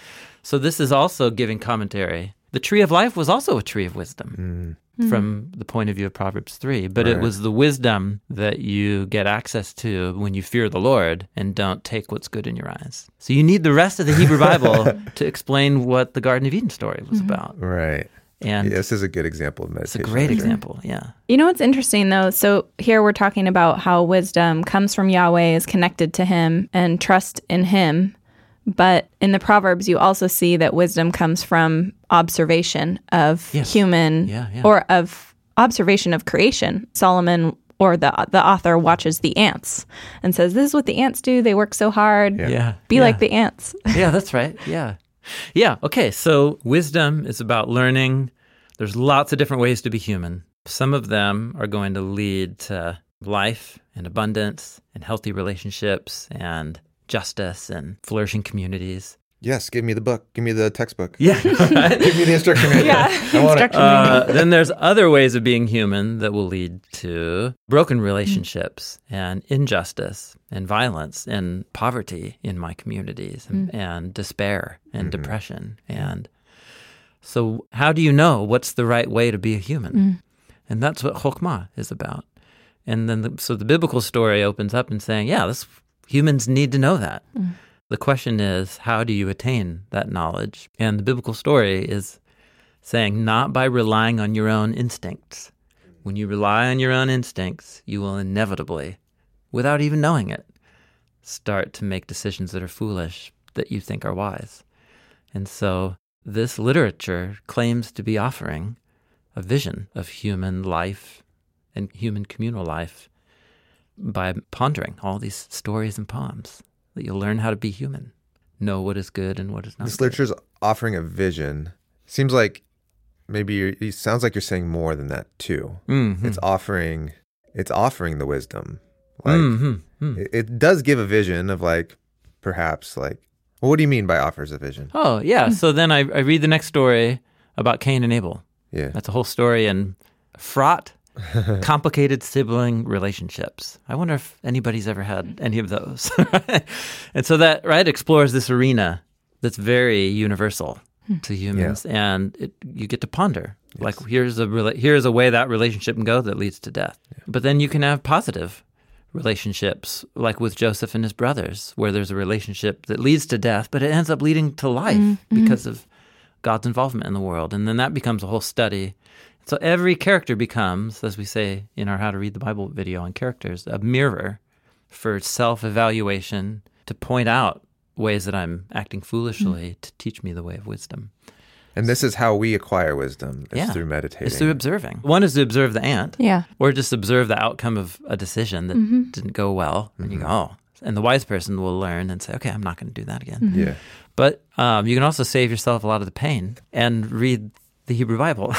So this is also giving commentary. The tree of life was also a tree of wisdom from the point of view of Proverbs 3, but it was the wisdom that you get access to when you fear the Lord and don't take what's good in your eyes. So you need the rest of the Hebrew Bible to explain what the Garden of Eden story was about. Right. And This is a good example of it's meditation. a great literature. example, yeah. You know what's interesting, though? So here we're talking about how wisdom comes from Yahweh, is connected to him, and trust in him. But in the Proverbs, you also see that wisdom comes from observation of human or of observation of creation. Solomon, or the author, watches the ants and says, this is what the ants do. They work so hard. Be like the ants. Yeah, that's right. Yeah. Yeah. Okay. So wisdom is about learning. There's lots of different ways to be human. Some of them are going to lead to life and abundance and healthy relationships and justice and flourishing communities. Yes, give me the book. Give me the textbook. Yeah. Right? Give me the instruction manual. I want it. Then there's other ways of being human that will lead to broken relationships and injustice and violence and poverty in my communities and despair and depression. And So how do you know what's the right way to be a human? And that's what Chokhmah is about. And then so the biblical story opens up and saying, yeah, humans need to know that. The question is, how do you attain that knowledge? And the biblical story is saying, not by relying on your own instincts. When you rely on your own instincts, you will inevitably, without even knowing it, start to make decisions that are foolish, that you think are wise. And so this literature claims to be offering a vision of human life and human communal life by pondering all these stories and poems, that you'll learn how to be human, know what is good and what is not This good. literature is offering a vision. Seems like it sounds like you're saying more than that too. Mm-hmm. It's offering the wisdom. Like it does give a vision of like, perhaps like, well, what do you mean by offers a vision? Oh, yeah. So then I read the next story about Cain and Abel. Yeah. That's a whole story in fraught, complicated sibling relationships. I wonder if anybody's ever had any of those. And so that, explores this arena that's very universal to humans. Yeah. And you get to ponder, like, here's a way that relationship can go that leads to death. Yeah. But then you can have positive relationships, like with Joseph and his brothers, where there's a relationship that leads to death, but it ends up leading to life because of God's involvement in the world. And then that becomes a whole study. So every character becomes, as we say in our How to Read the Bible video on characters, a mirror for self-evaluation, to point out ways that I'm acting foolishly, to teach me the way of wisdom. And this is how we acquire wisdom. It's through meditating. It's through observing. One is to observe the ant, Yeah. or just observe the outcome of a decision that didn't go well. And you go, oh. And the wise person will learn and say, okay, I'm not going to do that again. Yeah. But you can also save yourself a lot of the pain and read the Hebrew Bible.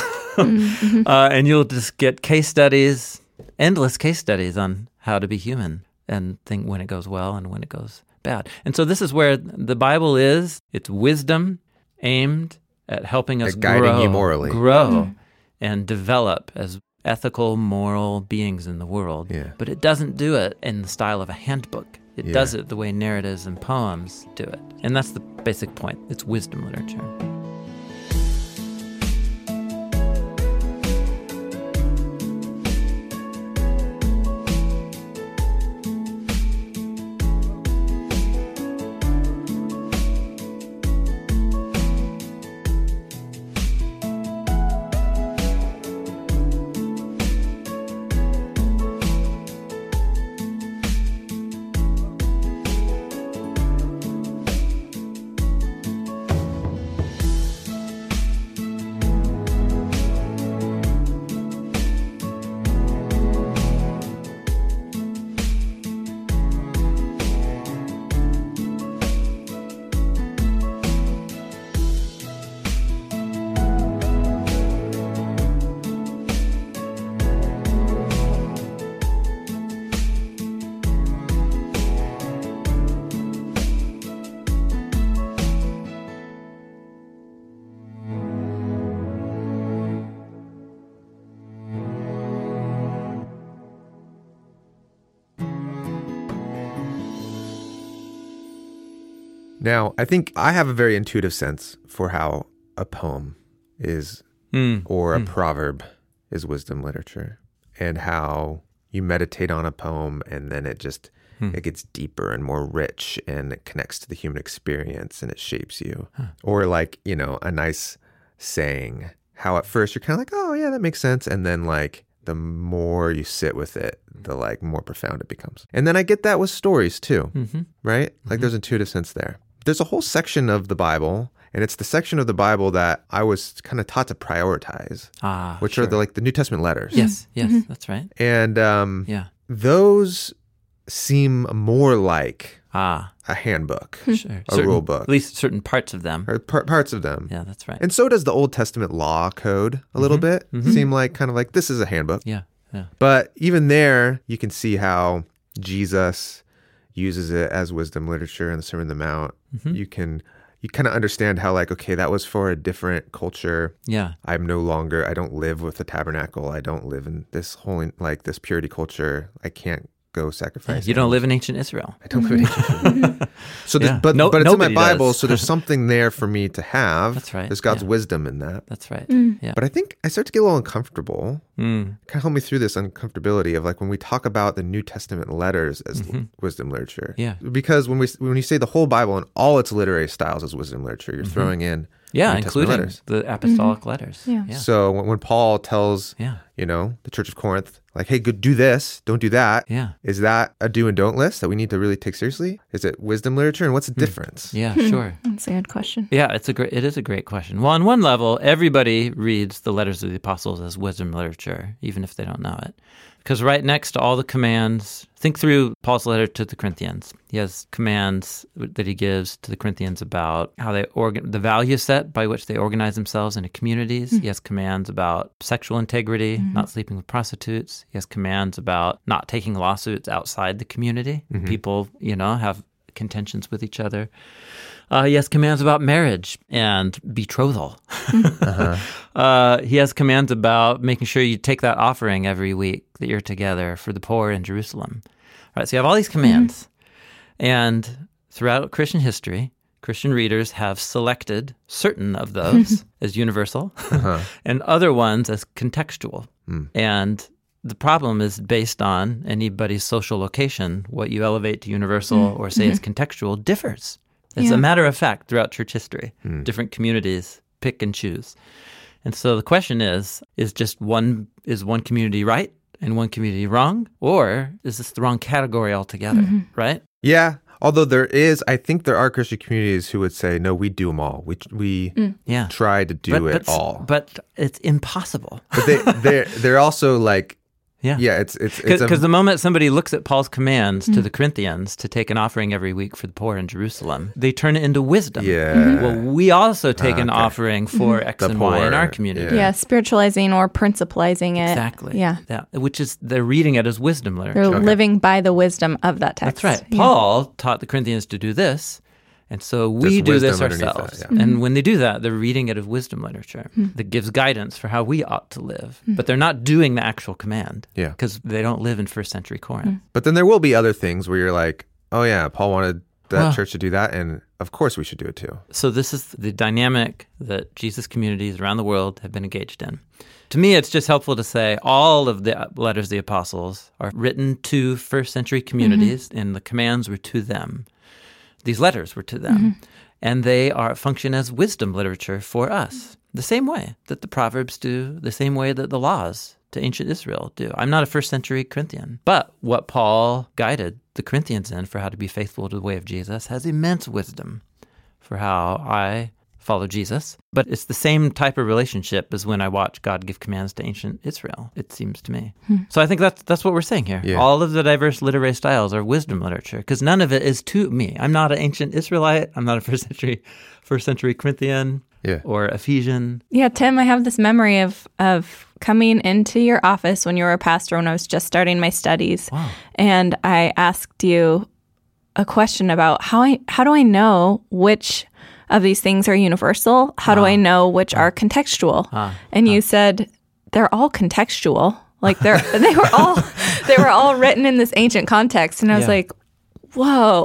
And you'll just get case studies, endless case studies on how to be human and think when it goes well and when it goes bad. And so this is where the Bible is. It's wisdom aimed at helping us guiding you morally. grow and develop as ethical, moral beings in the world. Yeah. But it doesn't do it in the style of a handbook. It does it the way narratives and poems do it. And that's the basic point. It's wisdom literature. Now, I think I have a very intuitive sense for how a poem is or a proverb is wisdom literature, and how you meditate on a poem and then it gets deeper and more rich and it connects to the human experience and it shapes you. Or like, a nice saying, how at first you're kind of like, oh yeah, that makes sense. And then like the more you sit with it, the like more profound it becomes. And then I get that with stories too, right? Like there's intuitive sense there. There's a whole section of the Bible, and it's the section of the Bible that I was kind of taught to prioritize, which are the New Testament letters. Yes, that's right. And those seem more like a handbook, a rule book. At least certain parts of them. Or parts of them. Yeah, that's right. And so does the Old Testament law code a little bit. Seem like kind of like this is a handbook. Yeah. But even there, you can see how Jesus uses it as wisdom literature in the Sermon on the Mount. You kind of understand how like, okay, that was for a different culture. Yeah. I don't live with the tabernacle. I don't live in this holy, like this purity culture. I can't go sacrifice. You don't live in ancient Israel. I don't live in ancient Israel. So, Yeah. but it's in my Nobody Bible, does. so there's something there for me to have. That's right. There's God's Yeah. wisdom in that. That's right. Yeah. But I think I start to get a little uncomfortable. Kind of help me through this uncomfortability of like when we talk about the New Testament letters as wisdom literature. Yeah. Because when you say the whole Bible and all its literary styles as wisdom literature, you're throwing in Yeah, New Testament including letters. the apostolic letters. Yeah. So when Paul tells Yeah. the Church of Corinth, like, hey, go do this, don't do that. Yeah. Is that a do and don't list that we need to really take seriously? Is it wisdom literature? And what's the difference? Yeah, sure. That's a good question. Yeah, it is a great question. Well, on one level, everybody reads the letters of the apostles as wisdom literature, even if they don't know it. Because right next to all the commands, think through Paul's letter to the Corinthians. He has commands that he gives to the Corinthians about how the value set by which they organize themselves into communities. He has commands about sexual integrity, not sleeping with prostitutes. He has commands about not taking lawsuits outside the community. People, have contentions with each other. He has commands about marriage and betrothal. He has commands about making sure you take that offering every week that you're together for the poor in Jerusalem. All right, so you have all these commands. And throughout Christian history, Christian readers have selected certain of those as universal and other ones as contextual. And the problem is based on anybody's social location. What you elevate to universal or say is contextual differs. It's a matter of fact throughout church history. Different communities pick and choose. And so the question is one community right and one community wrong? Or is this the wrong category altogether, right? Yeah. Although I think there are Christian communities who would say, no, we do them all. We try to do it all. But it's impossible. But they're also like, it's because the moment somebody looks at Paul's commands to the Corinthians to take an offering every week for the poor in Jerusalem, they turn it into wisdom. Yeah. Well, we also take an offering for X and Y in our community. Yeah, spiritualizing or principalizing it. Exactly. Yeah. Which is, they're reading it as wisdom literature. They're living by the wisdom of that text. That's right. Yeah. Paul taught the Corinthians to do this. And so we do this ourselves. And when they do that, they're reading it as wisdom literature that gives guidance for how we ought to live. But they're not doing the actual command because they don't live in first century Corinth. But then there will be other things where you're like, oh yeah, Paul wanted that church to do that, and of course we should do it too. So this is the dynamic that Jesus communities around the world have been engaged in. To me, it's just helpful to say all of the letters of the apostles are written to first century communities, and the commands were to them. These letters were to them, and they function as wisdom literature for us, the same way that the Proverbs do, the same way that the laws to ancient Israel do. I'm not a first century Corinthian, but what Paul guided the Corinthians in for how to be faithful to the way of Jesus has immense wisdom for how I follow Jesus. But it's the same type of relationship as when I watch God give commands to ancient Israel, it seems to me. So I think that's what we're saying here. Yeah. All of the diverse literary styles are wisdom literature because none of it is to me. I'm not an ancient Israelite. I'm not a first century Corinthian or Ephesian. Yeah, Tim, I have this memory of coming into your office when you were a pastor when I was just starting my studies. Wow. And I asked you a question about how do I know which of these things are universal? How do I know which are contextual? And you said they're all contextual. Like they were all written in this ancient context. And I was like, whoa.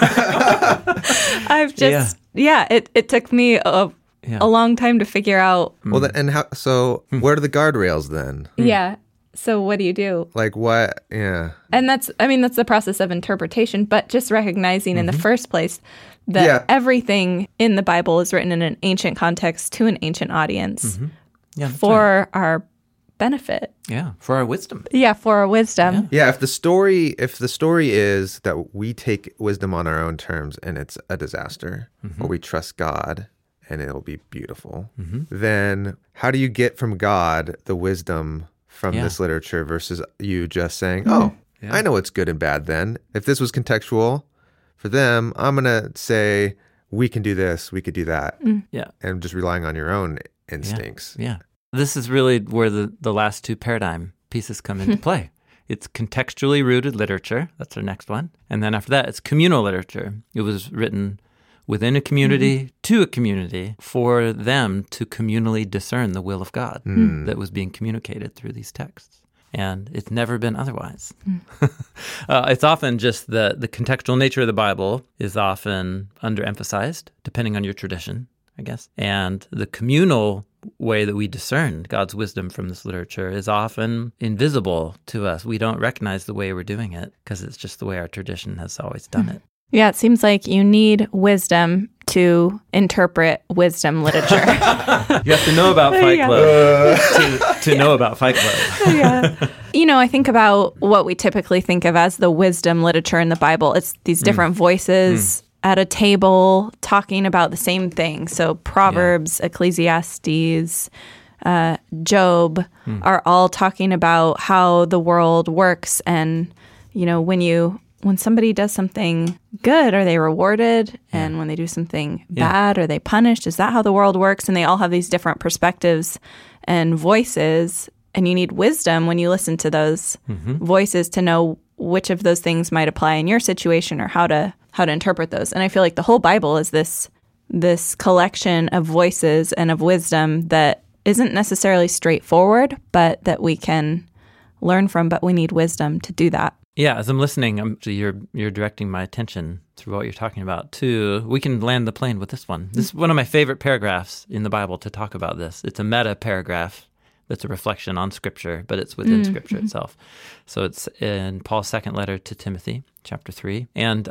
I've just it took me a long time to figure out. Well, then, and how? So, what are the guardrails then? Yeah. So what do you do? Like what? Yeah. And that's the process of interpretation, but just recognizing in the first place that everything in the Bible is written in an ancient context to an ancient audience for our benefit. Yeah, for our wisdom. Yeah, for our wisdom. Yeah, if the story is that we take wisdom on our own terms and it's a disaster, or we trust God and it'll be beautiful, then how do you get from God the wisdom from this literature versus you just saying, I know what's good and bad then. If this was contextual for them, I'm going to say, we can do this, we could do that. Yeah. And just relying on your own instincts. Yeah. This is really where the last two paradigm pieces come into play. It's contextually rooted literature. That's our next one. And then after that, it's communal literature. It was written within a community to a community for them to communally discern the will of God that was being communicated through these texts. And it's never been otherwise. It's often just the contextual nature of the Bible is often underemphasized, depending on your tradition, I guess. And the communal way that we discern God's wisdom from this literature is often invisible to us. We don't recognize the way we're doing it because it's just the way our tradition has always done it. Yeah, it seems like you need wisdom to interpret wisdom literature. You have to know about Fight Club to know about Fight Club. Yeah. You know, I think about what we typically think of as the wisdom literature in the Bible. It's these different voices at a table talking about the same thing. So Proverbs, Ecclesiastes, Job are all talking about how the world works. And, you know, when somebody does something good, are they rewarded? And when they do something bad, are they punished? Is that how the world works? And they all have these different perspectives and voices. And you need wisdom when you listen to those voices to know which of those things might apply in your situation or how to interpret those. And I feel like the whole Bible is this collection of voices and of wisdom that isn't necessarily straightforward, but that we can learn from, but we need wisdom to do that. Yeah, as I'm listening, you're directing my attention through what you're talking about to, we can land the plane with this one. This is one of my favorite paragraphs in the Bible to talk about this. It's a meta paragraph that's a reflection on Scripture, but it's within Scripture itself. So it's in Paul's second letter to Timothy, chapter 3. And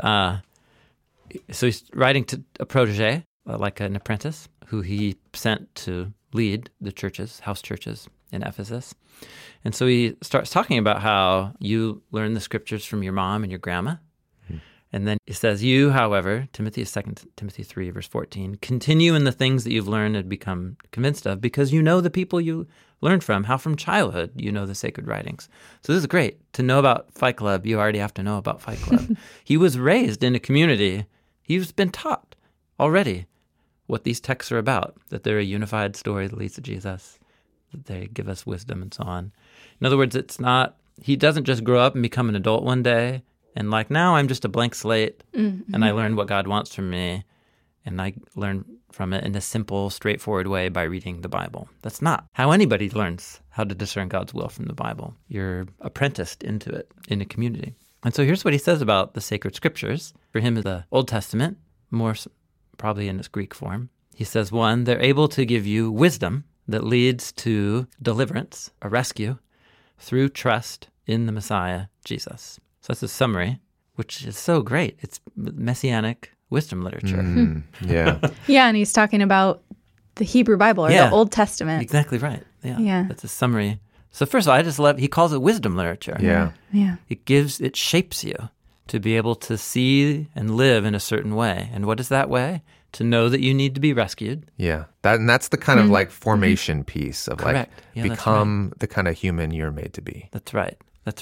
so he's writing to a protege, like an apprentice, who he sent to lead the churches, house churches in Ephesus. And so he starts talking about how you learn the Scriptures from your mom and your grandma. And then he says, you, however, Timothy is 2 Timothy 3, verse 14, continue in the things that you've learned and become convinced of, because you know the people you learned from, how from childhood you know the sacred writings. So this is great. To know about Fight Club, you already have to know about Fight Club. He was raised in a community. He's been taught already what these texts are about, that they're a unified story that leads to Jesus, that they give us wisdom and so on. In other words, he doesn't just grow up and become an adult one day and like, now I'm just a blank slate and I learn what God wants from me and I learn from it in a simple, straightforward way by reading the Bible. That's not how anybody learns how to discern God's will from the Bible. You're apprenticed into it in a community. And so here's what he says about the sacred scriptures. For him, the Old Testament, more probably in its Greek form. He says, 1, they're able to give you wisdom that leads to deliverance, a rescue, through trust in the Messiah, Jesus. So that's a summary, which is so great. It's messianic wisdom literature. Yeah. Yeah, and he's talking about the Hebrew Bible or the Old Testament. Exactly right. Yeah. That's a summary. So first of all, I just love, he calls it wisdom literature. Yeah. It shapes you to be able to see and live in a certain way. And what is that way? To know that you need to be rescued. Yeah. That's the kind of like formation piece of Correct. like become the kind of human you're made to be. That's right.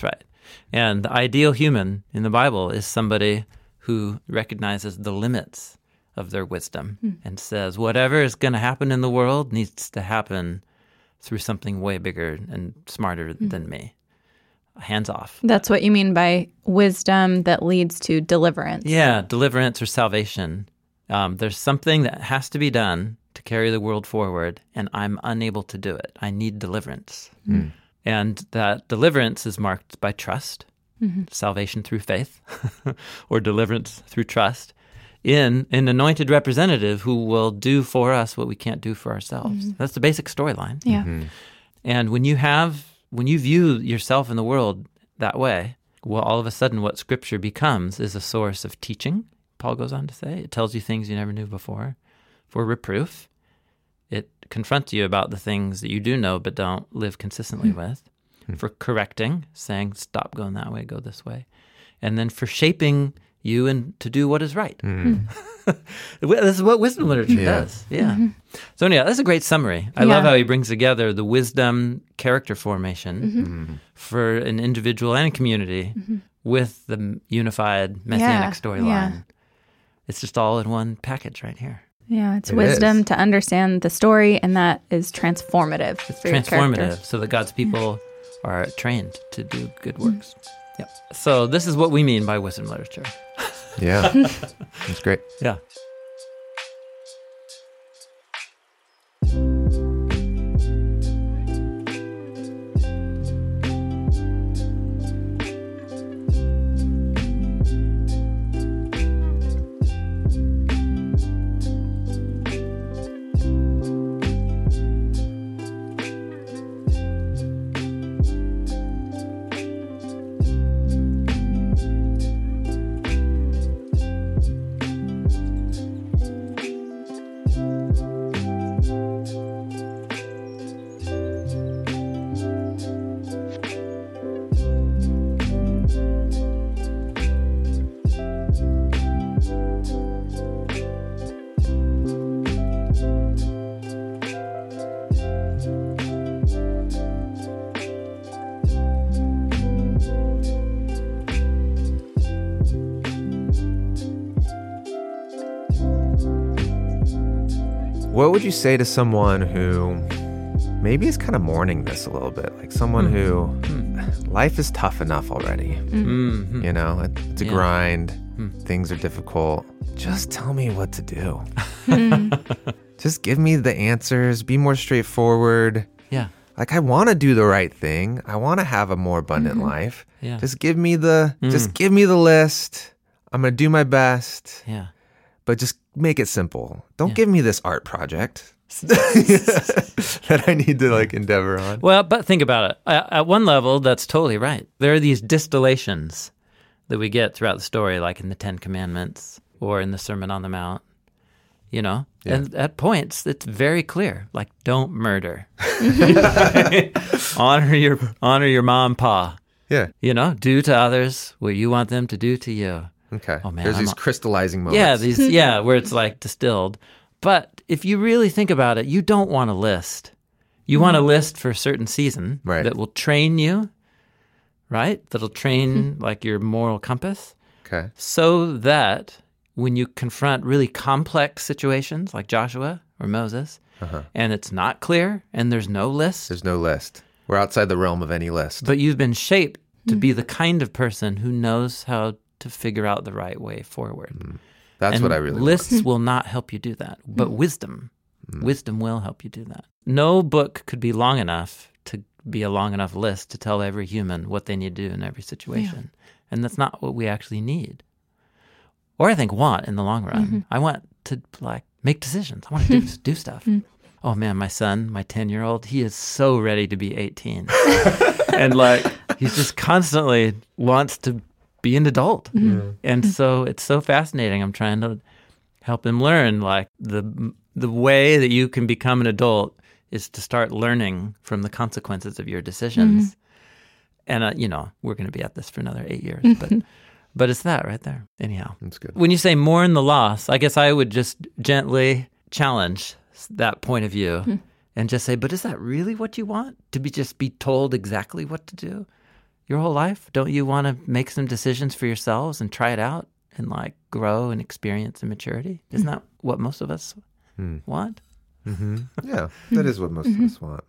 And the ideal human in the Bible is somebody who recognizes the limits of their wisdom and says, whatever is going to happen in the world needs to happen through something way bigger and smarter than me. Hands off. That's what you mean by wisdom that leads to deliverance. Yeah, deliverance or salvation. There's something that has to be done to carry the world forward, and I'm unable to do it. I need deliverance. And that deliverance is marked by trust, salvation through faith, or deliverance through trust, in an anointed representative who will do for us what we can't do for ourselves. That's the basic storyline. Yeah. And when you view yourself in the world that way, well, all of a sudden what Scripture becomes is a source of teaching, Paul goes on to say. It tells you things you never knew before. For reproof, it confronts you about the things that you do know but don't live consistently with. For correcting, saying, stop going that way, go this way. And then for shaping you and to do what is right. This is what wisdom literature does. So anyhow, that's a great summary. I love how he brings together the wisdom character formation for an individual and a community with the unified messianic storyline. It's just all in one package right here. Yeah, it's wisdom to understand the story, and that is transformative. It's transformative so that God's people are trained to do good works. Yep. So this is what we mean by wisdom literature. Yeah, that's great. Yeah. What would you say to someone who maybe is kind of mourning this a little bit? Like someone who life is tough enough already. Mm-hmm. You know, it's a grind. Things are difficult. Just tell me what to do. Just give me the answers. Be more straightforward. Yeah. Like, I want to do the right thing. I want to have a more abundant life. Yeah. Just give me the list. I'm going to do my best. Yeah. But just make it simple. Don't give me this art project that I need to like endeavor on. Well, but think about it. At one level, that's totally right. There are these distillations that we get throughout the story, like in the Ten Commandments or in the Sermon on the Mount, you know? Yeah. And at points, it's very clear, like, don't murder. honor your mom and pa. Yeah. You know, do to others what you want them to do to you. Okay. Oh, man, There's these crystallizing moments. Yeah, where it's like distilled. But if you really think about it, you don't want a list. You want a list for a certain season that will train you, right? That'll train like your moral compass. Okay. So that when you confront really complex situations like Joshua or Moses, and it's not clear and there's no list. There's no list. We're outside the realm of any list. But you've been shaped to be the kind of person who knows how to figure out the right way forward. That's what I really lists want. will not help you do that, but wisdom will help you do that. No book could be long enough to be a long enough list to tell every human what they need to do in every situation. And that's not what we actually need. Or I think want in the long run. I want to like make decisions. I want to do stuff. Oh man, my son, my 10-year-old, he is so ready to be 18. And like he's just constantly wants to be an adult. And so it's so fascinating. I'm trying to help him learn like the way that you can become an adult is to start learning from the consequences of your decisions. And you know, we're going to be at this for another 8 years, but it's that right there. Anyhow, that's good. When you say mourn the loss, I guess I would just gently challenge that point of view and just say, but is that really what you want? To just be told exactly what to do your whole life? Don't you want to make some decisions for yourselves and try it out and like grow and experience and maturity? Isn't that what most of us want? Yeah, that is what most of us want.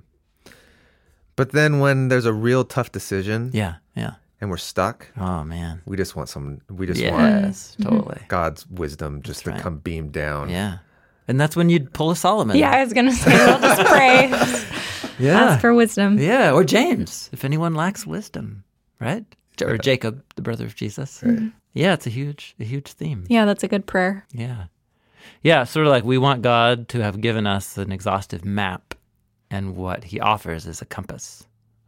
But then when there's a real tough decision, and we're stuck, oh man, we just want totally God's wisdom just to come beam down. Yeah, and that's when you'd pull a Solomon. Yeah, I was gonna say, we'll just pray. Ask for wisdom. Yeah, or James, if anyone lacks wisdom, right? Or Jacob, the brother of Jesus. Right. Yeah, it's a huge theme. Yeah, that's a good prayer. Yeah, sort of like we want God to have given us an exhaustive map, and what He offers is a compass.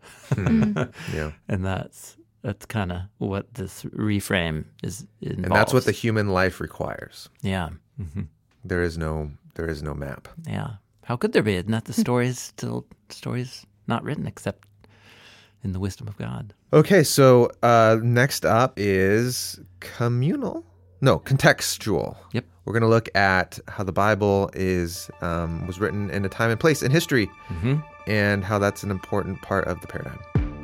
Yeah, and that's kind of what this reframe is involves. And that's what the human life requires. Yeah. There is no map. Yeah. How could there be? Isn't that the stories not written except in the wisdom of God? Okay, so next up is contextual. Yep. We're going to look at how the Bible was written in a time and place in history, and how that's an important part of the paradigm.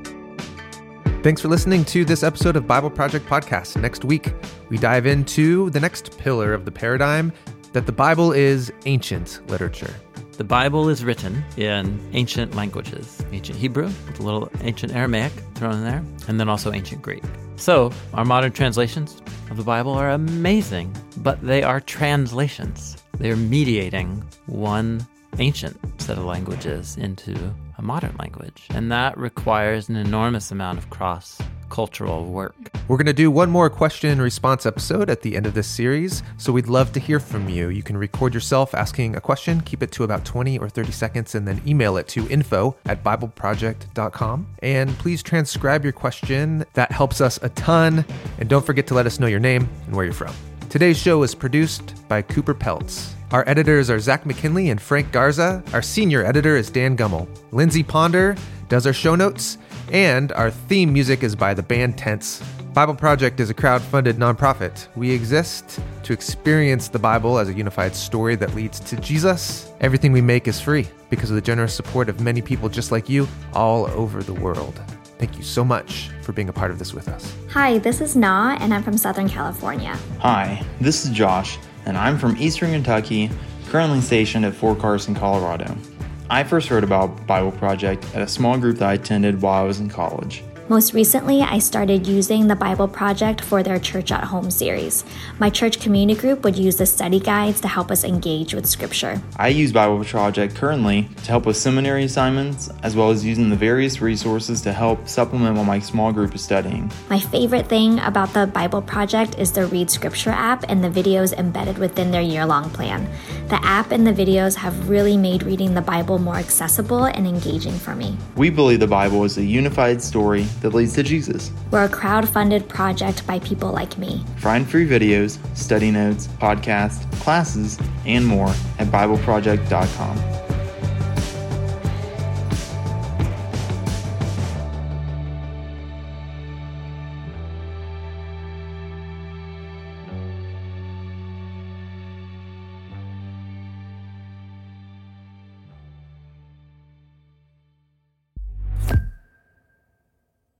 Thanks for listening to this episode of Bible Project Podcast. Next week, we dive into the next pillar of the paradigm, that the Bible is ancient literature. The Bible is written in ancient languages, ancient Hebrew, with a little ancient Aramaic thrown in there, and then also ancient Greek. So our modern translations of the Bible are amazing, but they are translations. They're mediating one ancient set of languages into a modern language, and that requires an enormous amount of cross-cultural work. We're going to do one more question and response episode at the end of this series, so we'd love to hear from you. You can record yourself asking a question, keep it to about 20 or 30 seconds, and then email it to info@bibleproject.com. And please transcribe your question. That helps us a ton. And don't forget to let us know your name and where you're from. Today's show is produced by Cooper Peltz. Our editors are Zach McKinley and Frank Garza. Our senior editor is Dan Gummel. Lindsay Ponder does our show notes, and our theme music is by the band Tense. Bible Project is a crowd-funded nonprofit. We exist to experience the Bible as a unified story that leads to Jesus. Everything we make is free because of the generous support of many people just like you all over the world. Thank you so much for being a part of this with us. Hi, this is Na, and I'm from Southern California. Hi, this is Josh, and I'm from Eastern Kentucky, currently stationed at Fort Carson, Colorado. I first heard about Bible Project at a small group that I attended while I was in college. Most recently, I started using the Bible Project for their Church at Home series. My church community group would use the study guides to help us engage with Scripture. I use Bible Project currently to help with seminary assignments, as well as using the various resources to help supplement what my small group is studying. My favorite thing about the Bible Project is the Read Scripture app and the videos embedded within their year-long plan. The app and the videos have really made reading the Bible more accessible and engaging for me. We believe the Bible is a unified story that leads to Jesus. We're a crowd-funded project by people like me. Find free videos, study notes, podcasts, classes, and more at BibleProject.com.